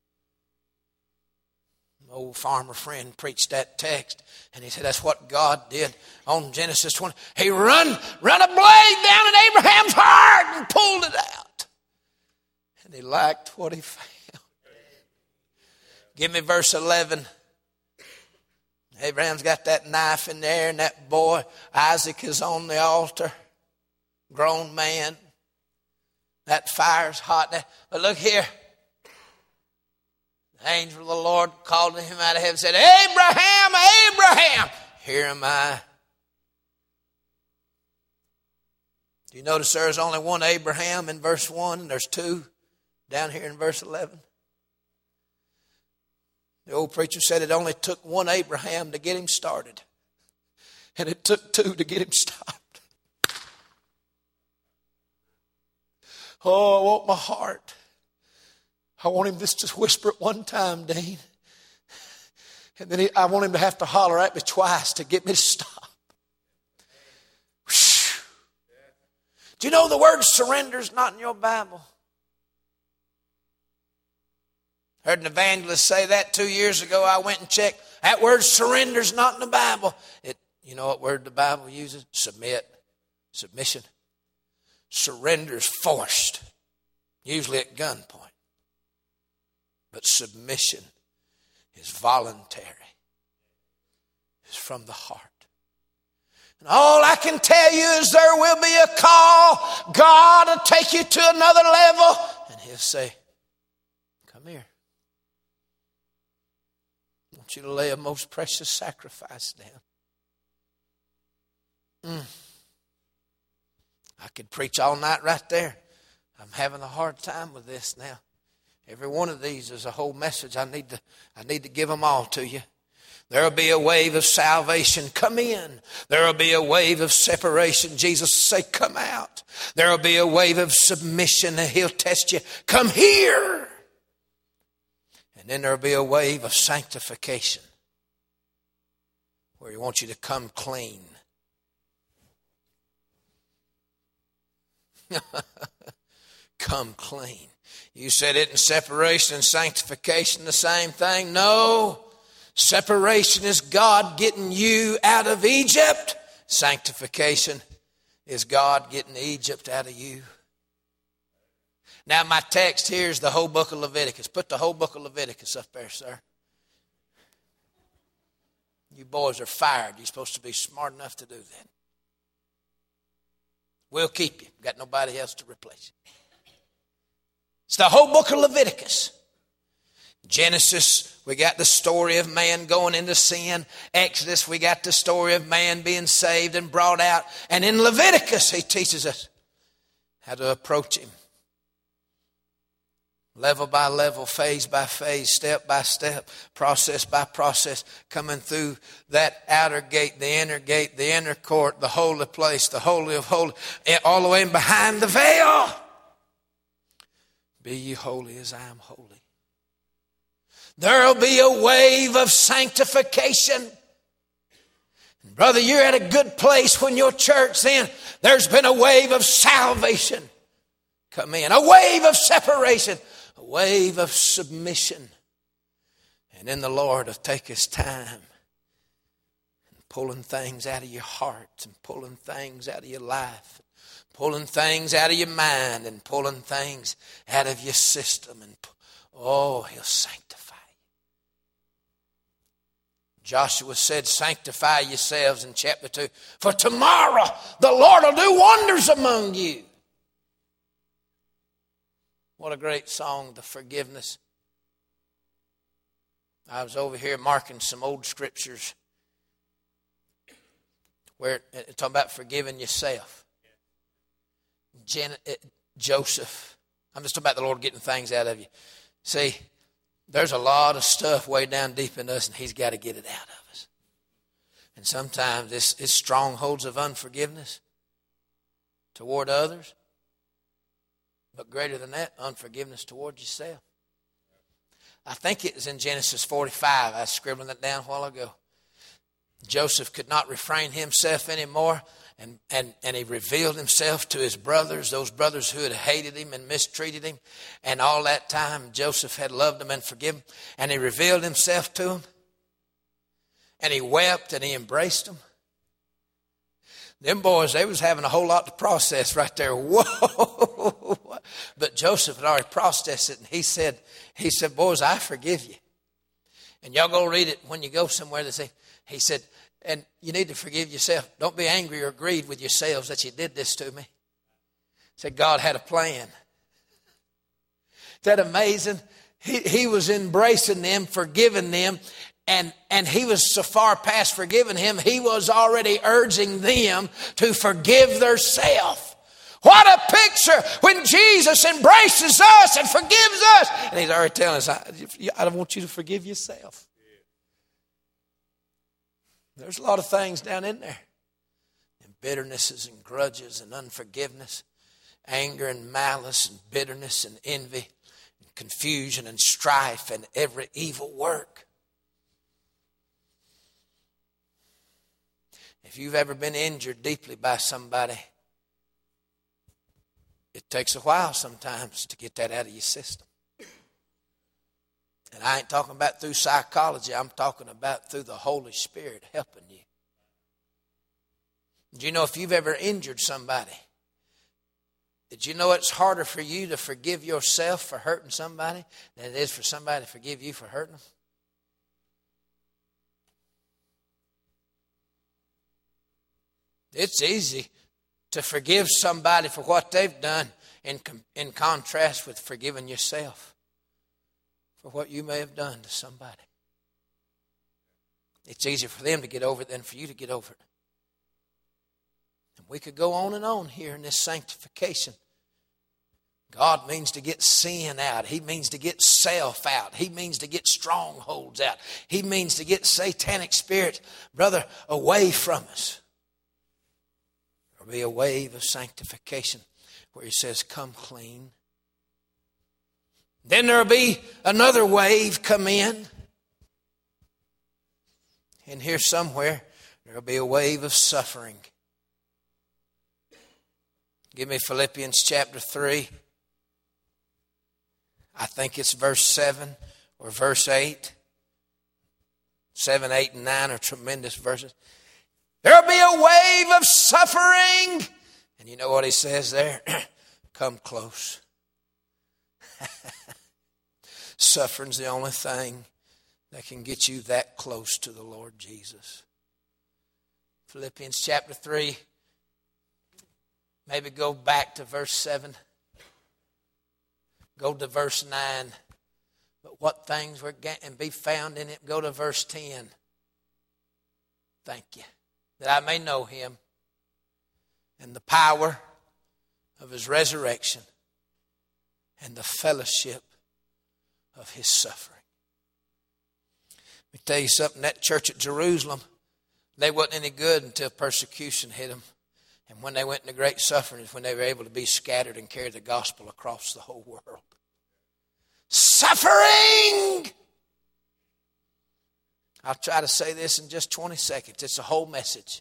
My old farmer friend preached that text, and he said that's what God did on Genesis twenty. He run, run a blade down in Abraham's heart and pulled it out. And he liked what he found. Give me verse eleven. Abraham's got that knife in there, and that boy, Isaac, is on the altar. Grown man. That fire's hot. But look here. The angel of the Lord called to him out of heaven and said, Abraham, Abraham, here am I. Do you notice there's only one Abraham in verse one, and there's two down here in verse eleven? The old preacher said it only took one Abraham to get him started. And it took two to get him stopped. Oh, I want my heart. I want him just to whisper it one time, Dean. And then he, I want him to have to holler at me twice to get me to stop. Whew. Do you know the word surrender is not in your Bible? Heard an evangelist say that two years ago. I went and checked. That word surrender is not in the Bible. It, you know what word the Bible uses? Submit. Submission. Surrender is forced. Usually at gunpoint. But submission is voluntary. It's from the heart. And all I can tell you is there will be a call. God will take you to another level. And he'll say, come here. I want you to lay a most precious sacrifice down. Mm. I could preach all night right there. I'm having a hard time with this now. Every one of these is a whole message. I need to, I need to give them all to you. There will be a wave of salvation. Come in. There will be a wave of separation. Jesus say, come out. There will be a wave of submission, and he'll test you. Come here. And then there will be a wave of sanctification, where he wants you to come clean. Come clean. You said, isn't separation and sanctification the same thing? No. Separation is God getting you out of Egypt. Sanctification is God getting Egypt out of you. Now my text here is the whole book of Leviticus. Put the whole book of Leviticus up there, sir. You boys are fired. You're supposed to be smart enough to do that. We'll keep you. Got nobody else to replace you. It's the whole book of Leviticus. Genesis, we got the story of man going into sin. Exodus, we got the story of man being saved and brought out. And in Leviticus, he teaches us how to approach him. Level by level, phase by phase, step by step, process by process, coming through that outer gate, the inner gate, the inner court, the holy place, the holy of holies, all the way in behind the veil. Be ye holy as I am holy. There'll be a wave of sanctification. Brother, you're at a good place when your church then, there's been a wave of salvation come in, a wave of separation, a wave of submission. And then the Lord will take his time and pulling things out of your heart and pulling things out of your life, pulling things out of your mind and pulling things out of your system. And oh, he'll sanctify. Joshua said, sanctify yourselves in chapter two. For tomorrow the Lord will do wonders among you. What a great song, the forgiveness. I was over here marking some old scriptures where it's talking about forgiving yourself. Jen, Joseph. I'm just talking about the Lord getting things out of you. See, there's a lot of stuff way down deep in us, and he's got to get it out of us. And sometimes it's, it's strongholds of unforgiveness toward others. But greater than that, unforgiveness toward yourself. I think it was in Genesis forty-five. I was scribbling that down a while ago. Joseph could not refrain himself anymore. And, and, and he revealed himself to his brothers, those brothers who had hated him and mistreated him. And all that time, Joseph had loved them and forgiven them. And he revealed himself to them. And he wept and he embraced them. Them boys, they was having a whole lot to process right there. Whoa! But Joseph had already processed it. And he said, he said, boys, I forgive you. And y'all go read it when you go somewhere. They say, he said, and you need to forgive yourself. Don't be angry or grieved with yourselves that you did this to me. He said God had a plan. Isn't that amazing? He, he was embracing them, forgiving them, and, and he was so far past forgiving him, he was already urging them to forgive themselves. What a picture when Jesus embraces us and forgives us. And he's already telling us, I, I want you to forgive yourself. There's a lot of things down in there. And bitternesses and grudges and unforgiveness, anger and malice and bitterness and envy and confusion and strife and every evil work. If you've ever been injured deeply by somebody, it takes a while sometimes to get that out of your system. And I ain't talking about through psychology. I'm talking about through the Holy Spirit helping you. Do you know if you've ever injured somebody, did you know it's harder for you to forgive yourself for hurting somebody than it is for somebody to forgive you for hurting them? It's easy to forgive somebody for what they've done in, in contrast with forgiving yourself for what you may have done to somebody. It's easier for them to get over it than for you to get over it. And we could go on and on here in this sanctification. God means to get sin out. He means to get self out. He means to get strongholds out. He means to get satanic spirits, brother, away from us. There'll be a wave of sanctification where he says, come clean. Then there'll be another wave come in. And here somewhere, there'll be a wave of suffering. Give me Philippians chapter three. I think it's verse seven or verse eight. seven, eight, and nine are tremendous verses. There'll be a wave of suffering. And you know what he says there? Come close. Suffering's the only thing that can get you that close to the Lord Jesus. Philippians chapter three. Maybe go back to verse seven. Go to verse nine. But what things were and be found in it? Go to verse ten. Thank you. That I may know him and the power of his resurrection and the fellowship of his suffering. Let me tell you something. That church at Jerusalem, they wasn't any good until persecution hit them. And when they went into great suffering is when they were able to be scattered and carry the gospel across the whole world. Suffering! I'll try to say this in just twenty seconds. It's a whole message.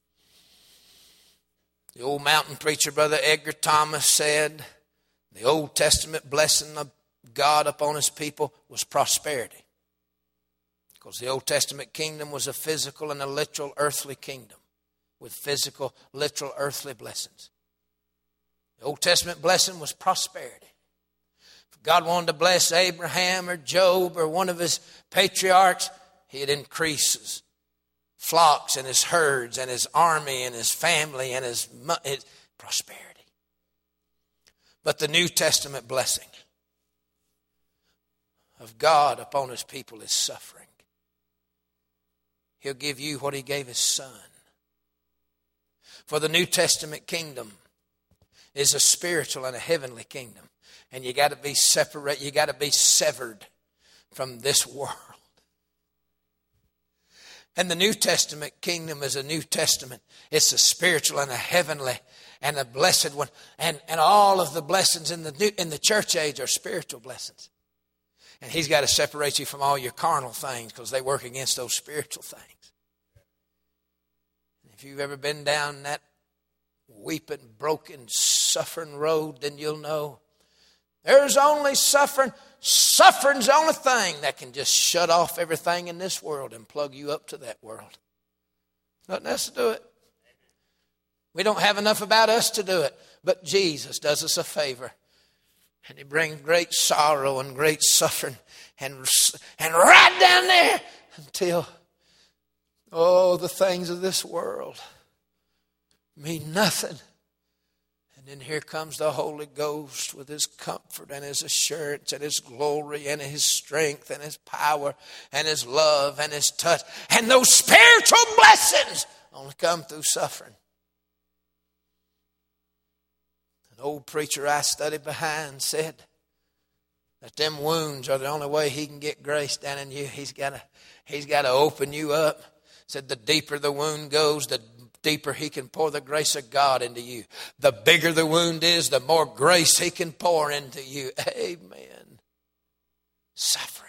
The old mountain preacher, Brother Edgar Thomas, said the Old Testament blessing of God upon his people was prosperity. Because the Old Testament kingdom was a physical and a literal earthly kingdom with physical, literal, earthly blessings. The Old Testament blessing was prosperity. If God wanted to bless Abraham or Job or one of his patriarchs, he'd increase his flocks and his herds and his army and his family and his, his prosperity. But the New Testament blessing of God upon his people is suffering. He'll give you what he gave his son. For the New Testament kingdom is a spiritual and a heavenly kingdom. And you got to be separate, you got to be severed from this world. And the New Testament kingdom is a New Testament. It's a spiritual and a heavenly and a blessed one. And, and all of the blessings in the new, in the church age are spiritual blessings. And he's got to separate you from all your carnal things because they work against those spiritual things. If you've ever been down that weeping, broken, suffering road, then you'll know there's only suffering. Suffering's the only thing that can just shut off everything in this world and plug you up to that world. Nothing else to do it. We don't have enough about us to do it. But Jesus does us a favor. And he brings great sorrow and great suffering. And, and right down there until, oh, the things of this world mean nothing. And then here comes the Holy Ghost with his comfort and his assurance and his glory and his strength and his power and his love and his touch. And those spiritual blessings only come through suffering. An old preacher I studied behind said that them wounds are the only way he can get grace down in you. He's got to, he's got to open you up. Said the deeper the wound goes, the deeper he can pour the grace of God into you. The bigger the wound is, the more grace he can pour into you. Amen. Suffering.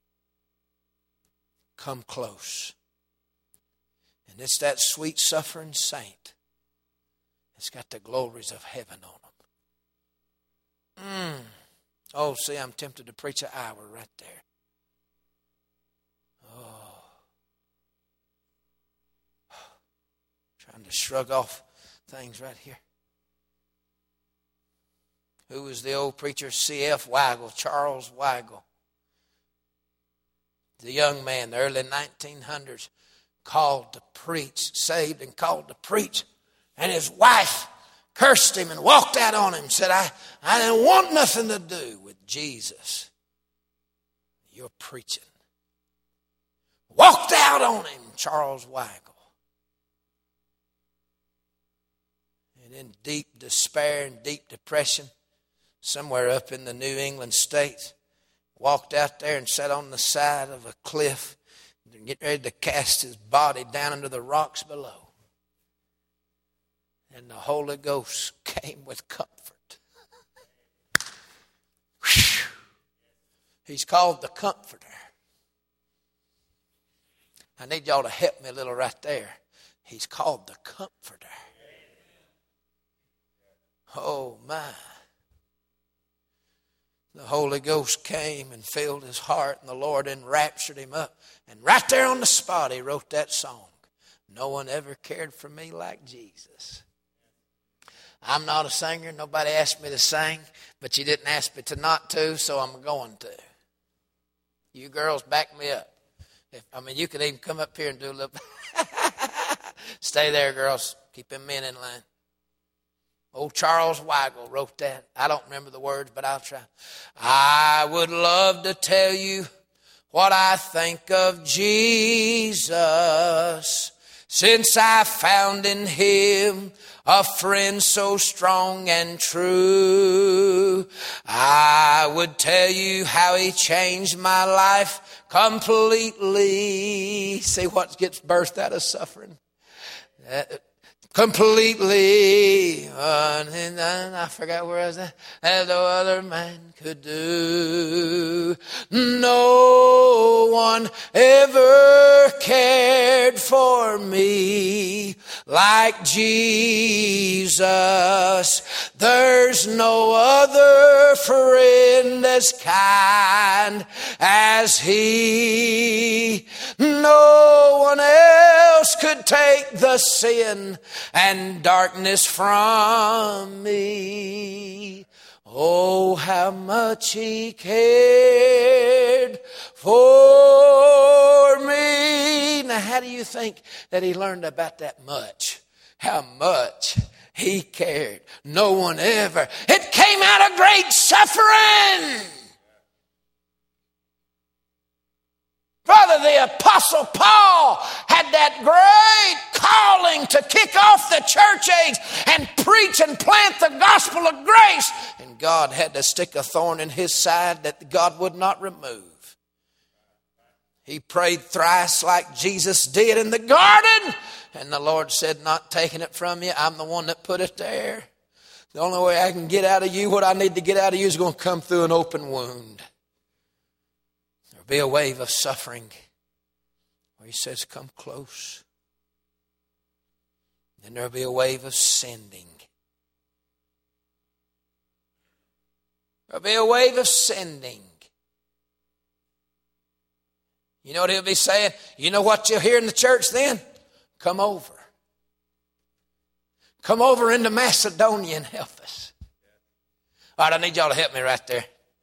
Come close. And it's that sweet suffering saint. It's got the glories of heaven on them. Mm. Oh, see, I'm tempted to preach an hour right there. Oh. Trying to shrug off things right here. Who was the old preacher? C F Weigel, Charles Weigel. The young man, the early nineteen hundreds, called to preach, saved and called to preach. And his wife cursed him and walked out on him. Said, I, I didn't want nothing to do with Jesus. You're preaching. Walked out on him, Charles Weigel. And in deep despair and deep depression, somewhere up in the New England states. Walked out there and sat on the side of a cliff, getting ready to cast his body down into the rocks below. And the Holy Ghost came with comfort. He's called the Comforter. I need y'all to help me a little right there. He's called the Comforter. Oh my. The Holy Ghost came and filled his heart, and the Lord enraptured him up. And right there on the spot, he wrote that song. No one ever cared for me like Jesus. I'm not a singer. Nobody asked me to sing, but you didn't ask me to not to, so I'm going to. You girls back me up. If, I mean, you could even come up here and do a little. Stay there, girls. Keep them men in line. Old Charles Weigel wrote that. I don't remember the words, but I'll try. I would love to tell you what I think of Jesus, since I found in him a friend so strong and true. I would tell you how he changed my life completely. See what gets birthed out of suffering? Uh, completely. Uh, and I forgot where I was at. As no other man could do. No one ever cared for me like Jesus. There's no other friend as kind as he. No one else could take the sin and darkness from me. Oh, how much he cared for me. Now, how do you think that he learned about that much? How much he cared. No one ever. It came out of great suffering. Brother, the Apostle Paul had that great calling to kick off the church age and preach and plant the gospel of grace. And God had to stick a thorn in his side that God would not remove. He prayed thrice like Jesus did in the garden. And the Lord said, not taking it from you. I'm the one that put it there. The only way I can get out of you, what I need to get out of you, is going to come through an open wound. Be a wave of suffering where he says, come close. Then there'll be a wave of sending. There'll be a wave of sending. You know what he'll be saying? You know what you'll hear in the church then? Come over. Come over into Macedonia and help us. All right, I need y'all to help me right there.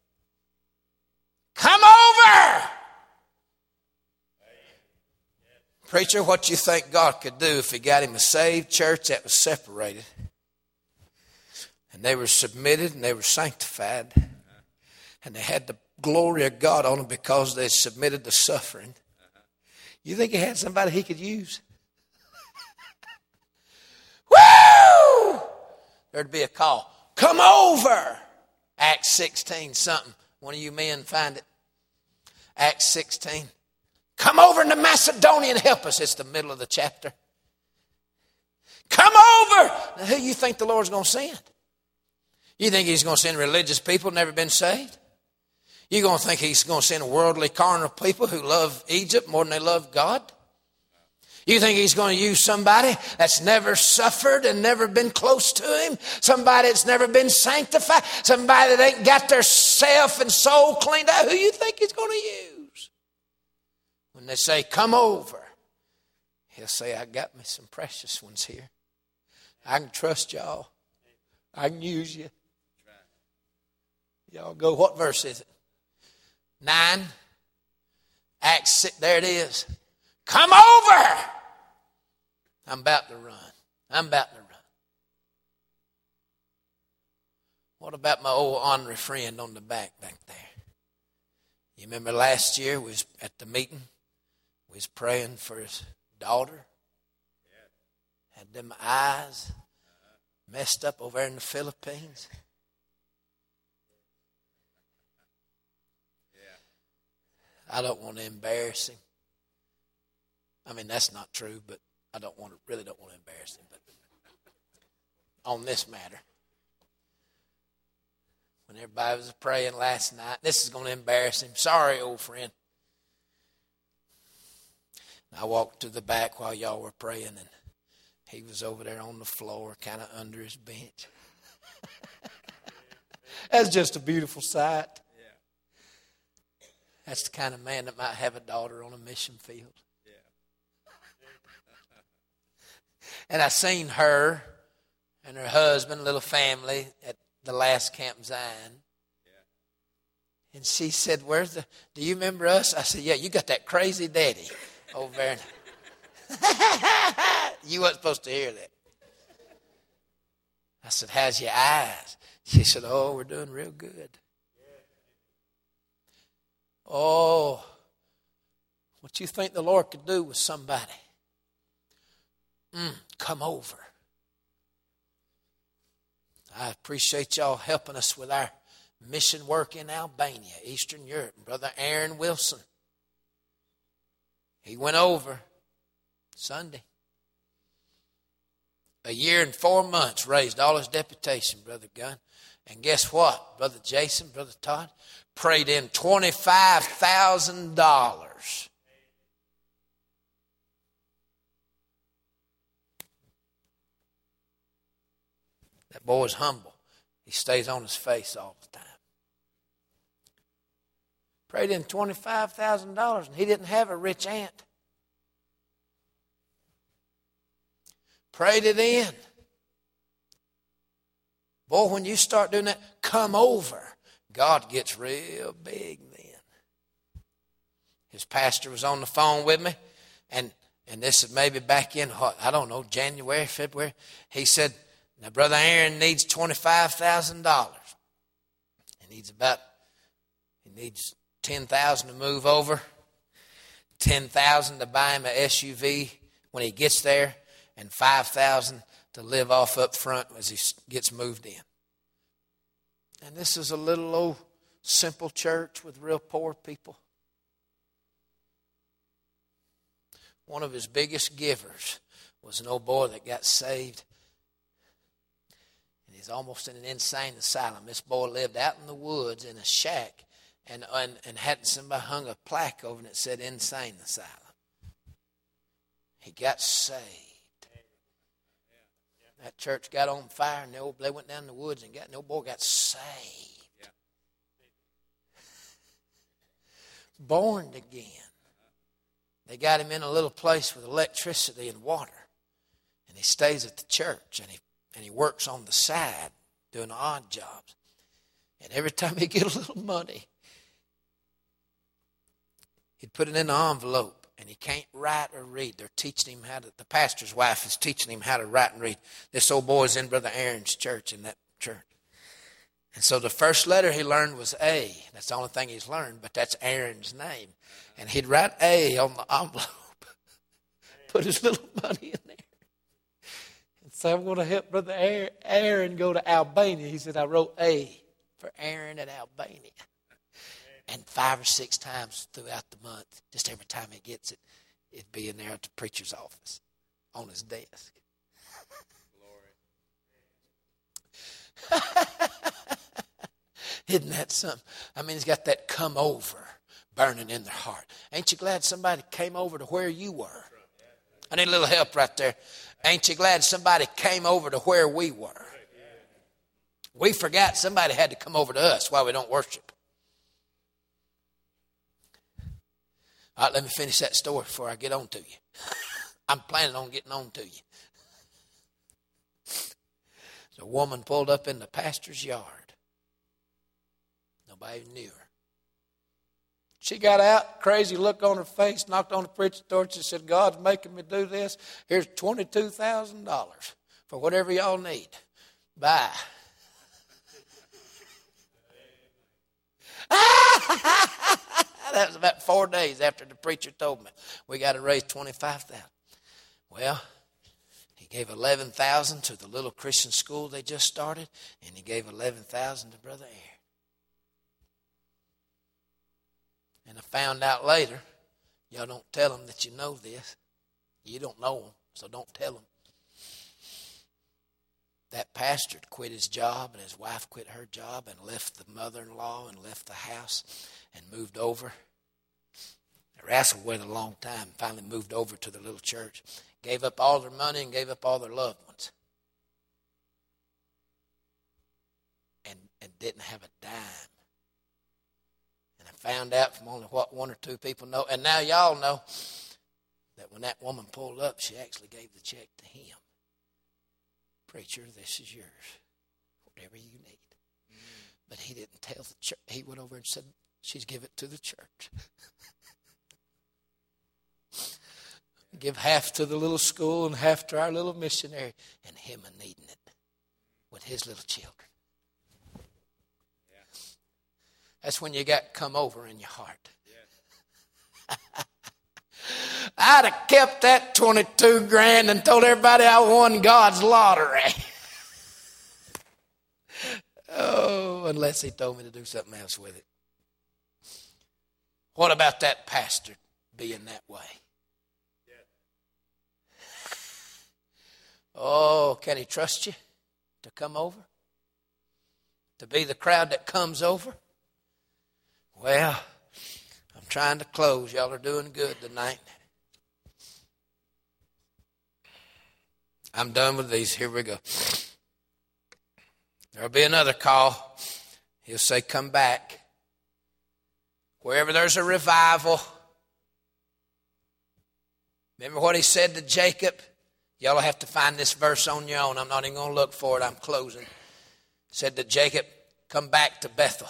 Come over! Preacher, what you think God could do if he got him a saved church that was separated? And they were submitted and they were sanctified. And they had the glory of God on them because they submitted to suffering. You think he had somebody he could use? Woo! There'd be a call. Come over! Acts sixteen something. One of you men find it. Acts sixteen. Come over into Macedonia and help us. It's the middle of the chapter. Come over. Now, who you think the Lord's going to send? You think he's going to send religious people never been saved? You going to think he's going to send worldly, carnal people who love Egypt more than they love God? You think he's going to use somebody that's never suffered and never been close to him? Somebody that's never been sanctified? Somebody that ain't got their self and soul cleaned out? Who you think he's going to use? When they say, come over, he'll say, I got me some precious ones here. I can trust y'all. I can use you. Y'all go, what verse is it? Nine. Acts six, there it is. Come over. I'm about to run. I'm about to run. What about my old honorary friend on the back back there? You remember last year we was at the meeting? We was praying for his daughter. Had them eyes messed up over there in the Philippines. I don't want to embarrass him. I mean, that's not true, but I don't want to, really don't want to embarrass him. But on this matter, when everybody was praying last night, this is going to embarrass him. Sorry, old friend. I walked to the back while y'all were praying, and he was over there on the floor, kind of under his bench. That's just a beautiful sight. Yeah. That's the kind of man that might have a daughter on a mission field. Yeah. And I seen her and her husband, little family, at the last Camp Zion. Yeah. And she said, "Where's the, do you remember us?" I said, "Yeah, you got that crazy daddy over there." You weren't supposed to hear that. I said, "How's your eyes?" She said, "Oh, we're doing real good." Oh, what you think the Lord could do with somebody? Mm, come over. I appreciate y'all helping us with our mission work in Albania, Eastern Europe. Brother Aaron Wilson. He went over Sunday. A year and four months raised all his deputation, Brother Gunn. And guess what? Brother Jason, Brother Todd, prayed in twenty-five thousand dollars. That boy's humble. He stays on his face all the time. Prayed in twenty-five thousand dollars, and he didn't have a rich aunt. Prayed it in. Boy, when you start doing that, come over. God gets real big then. His pastor was on the phone with me, and, and this is maybe back in, I don't know, January, February. He said, "Now, Brother Aaron needs twenty-five thousand dollars. He needs about, he needs ten thousand dollars to move over, ten thousand dollars to buy him an S U V when he gets there, and five thousand dollars to live off up front as he gets moved in." And this is a little old simple church with real poor people. One of his biggest givers was an old boy that got saved. And he's almost in an insane asylum. This boy lived out in the woods in a shack and, and, and had somebody hung a plaque over it that said insane asylum. He got saved. That church got on fire, and the old, they went down in the woods and got, and the old boy got saved. Yeah. Born again. They got him in a little place with electricity and water. And he stays at the church, and he and he works on the side doing odd jobs. And every time he get a little money, he'd put it in an envelope. And he can't write or read. They're teaching him how to, the pastor's wife is teaching him how to write and read. This old boy's in Brother Aaron's church, in that church. And so the first letter he learned was A. That's the only thing he's learned, but that's Aaron's name. And he'd write A on the envelope, put his little money in there. And say, "I'm going to help Brother Aaron go to Albania." He said, "I wrote A for Aaron at Albania." And five or six times throughout the month, just every time he gets it, it'd be in there at the preacher's office, on his desk. Glory. Isn't that something? I mean, he's got that come over burning in their heart. Ain't you glad somebody came over to where you were? I need a little help right there. Ain't you glad somebody came over to where we were? We forgot somebody had to come over to us while we don't worship. All right, let me finish that story before I get on to you. I'm planning on getting on to you. So a woman pulled up in the pastor's yard. Nobody knew her. She got out, crazy look on her face, knocked on the preacher's door. She said, "God's making me do this. Here's twenty-two thousand dollars for whatever y'all need. Bye." That was about four days after the preacher told me we got to raise twenty-five thousand dollars. Well, he gave eleven thousand dollars to the little Christian school they just started, and he gave eleven thousand dollars to Brother Aaron. And I found out later, y'all don't tell them that you know this. You don't know them, so don't tell them. That pastor quit his job, and his wife quit her job and left the mother-in-law and left the house and moved over. They wrestled with it a long time, finally moved over to the little church. Gave up all their money and gave up all their loved ones. And, and didn't have a dime. And I found out from only what one or two people know. And now y'all know that when that woman pulled up, she actually gave the check to him. Preacher, this is yours. Whatever you need. Mm. But he didn't tell the church. He went over and said, she's give it to the church. Give half to the little school and half to our little missionary. And him a needing it with his little children. Yeah. That's when you got come over in your heart. Yeah. I'd have kept that twenty-two grand and told everybody I won God's lottery. Oh, unless he told me to do something else with it. What about that pastor being that way? Oh, can he trust you to come over? To be the crowd that comes over? Well, I'm trying to close. Y'all are doing good tonight. I'm done with these. Here we go. There'll be another call. He'll say, come back. Wherever there's a revival. Remember what he said to Jacob? Y'all will have to find this verse on your own. I'm not even going to look for it. I'm closing. He said to Jacob, come back to Bethel.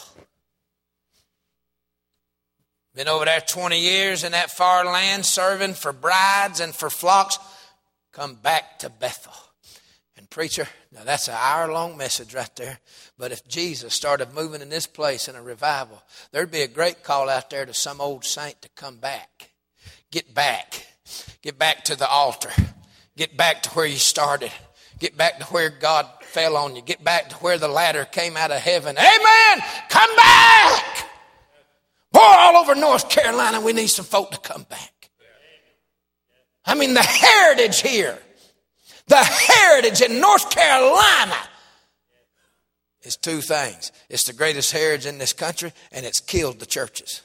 Been over there twenty years in that far land serving for brides and for flocks. Come back to Bethel. And preacher, now that's an hour-long message right there. But if Jesus started moving in this place in a revival, there'd be a great call out there to some old saint to come back. Get back. Get back to the altar. Get back to where you started. Get back to where God fell on you. Get back to where the ladder came out of heaven. Amen. Come back. Boy, all over North Carolina, we need some folk to come back. I mean, the heritage here, the heritage in North Carolina is two things. It's the greatest heritage in this country, and it's killed the churches.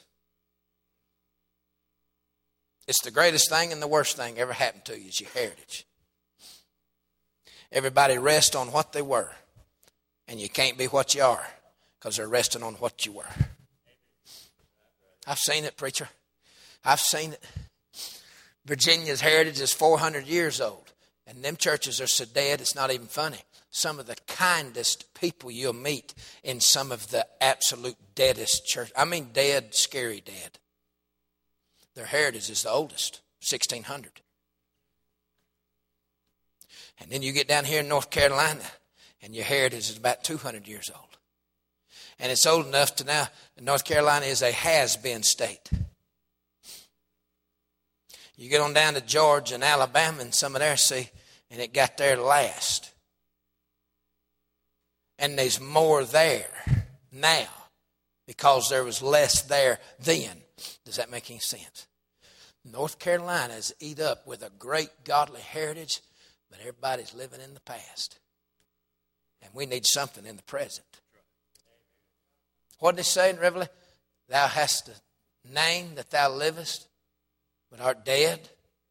It's the greatest thing and the worst thing ever happened to you is your heritage. Everybody rests on what they were. And you can't be what you are because they're resting on what you were. I've seen it, preacher. I've seen it. Virginia's heritage is four hundred years old. And them churches are so dead, it's not even funny. Some of the kindest people you'll meet in some of the absolute deadest church. I mean dead, scary dead. Their heritage is the oldest, sixteen hundred. And then you get down here in North Carolina, and your heritage is about two hundred years old. And it's old enough to now, North Carolina is a has-been state. You get on down to Georgia and Alabama and some of their see, and it got there last. And there's more there now because there was less there then. Does that make any sense? North Carolina is eat up with a great godly heritage, but everybody's living in the past. And we need something in the present. What did it say in Revelation? Thou hast a name that thou livest, but art dead.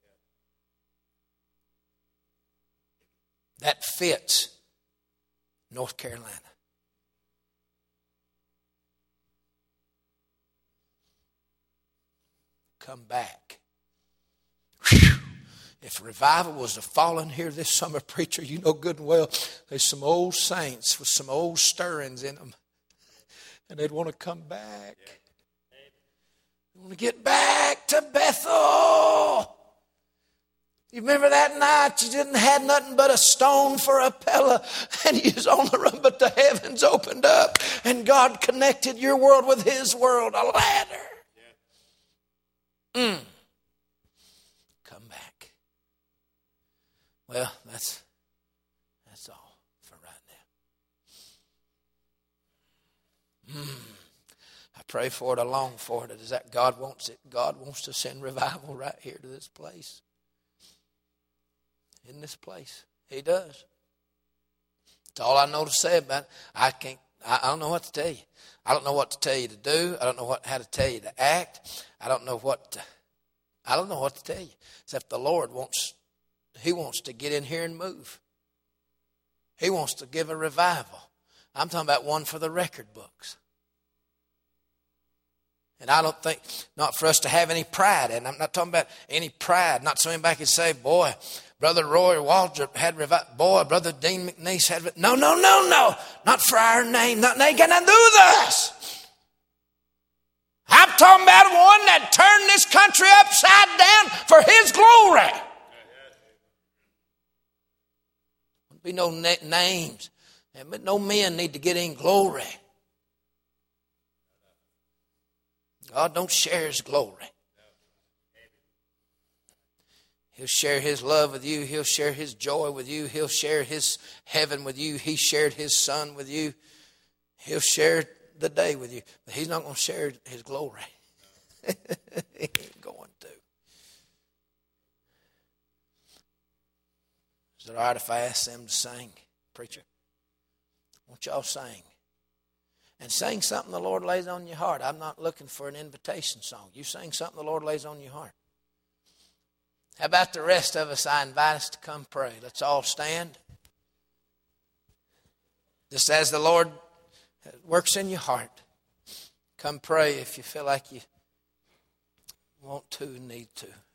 That fits North Carolina. Come back. Whew. If revival was to fall in here this summer, preacher, you know good and well, there's some old saints with some old stirrings in them. And they'd want to come back. They want to get back to Bethel. You remember that night you didn't have nothing but a stone for a pillow and you was on the run, but the heavens opened up and God connected your world with his world, a ladder. Mm. Come back. Well, that's that's all for right now. Mm. I pray for it, I long for it. Is that God wants it? God wants to send revival right here to this place. In this place. He does. That's all I know to say about it. I can't, I don't know what to tell you. I don't know what to tell you to do. I don't know what how to tell you to act. I don't know what to, I don't know what to tell you. Except the Lord wants, He wants to get in here and move. He wants to give a revival. I'm talking about one for the record books. And I don't think, not for us to have any pride. And I'm not talking about any pride. Not so anybody can say, boy, Brother Roy Waldrop had revival. Boy, Brother Dean McNeese had revival. No, no, no, no. Not for our name. Not, they got nothing to do with us. I'm talking about one that turned this country upside down for His glory. There'll be no na- names. But no men need to get in glory. God don't share His glory. He'll share His love with you. He'll share His joy with you. He'll share His heaven with you. He shared His Son with you. He'll share the day with you. But He's not going to share His glory. He ain't going to. Is it all right if I ask them to sing, preacher? Won't y'all sing? And sing something the Lord lays on your heart. I'm not looking for an invitation song. You sing something the Lord lays on your heart. How about the rest of us? I invite us to come pray. Let's all stand. Just as the Lord works in your heart. Come pray if you feel like you want to and need to.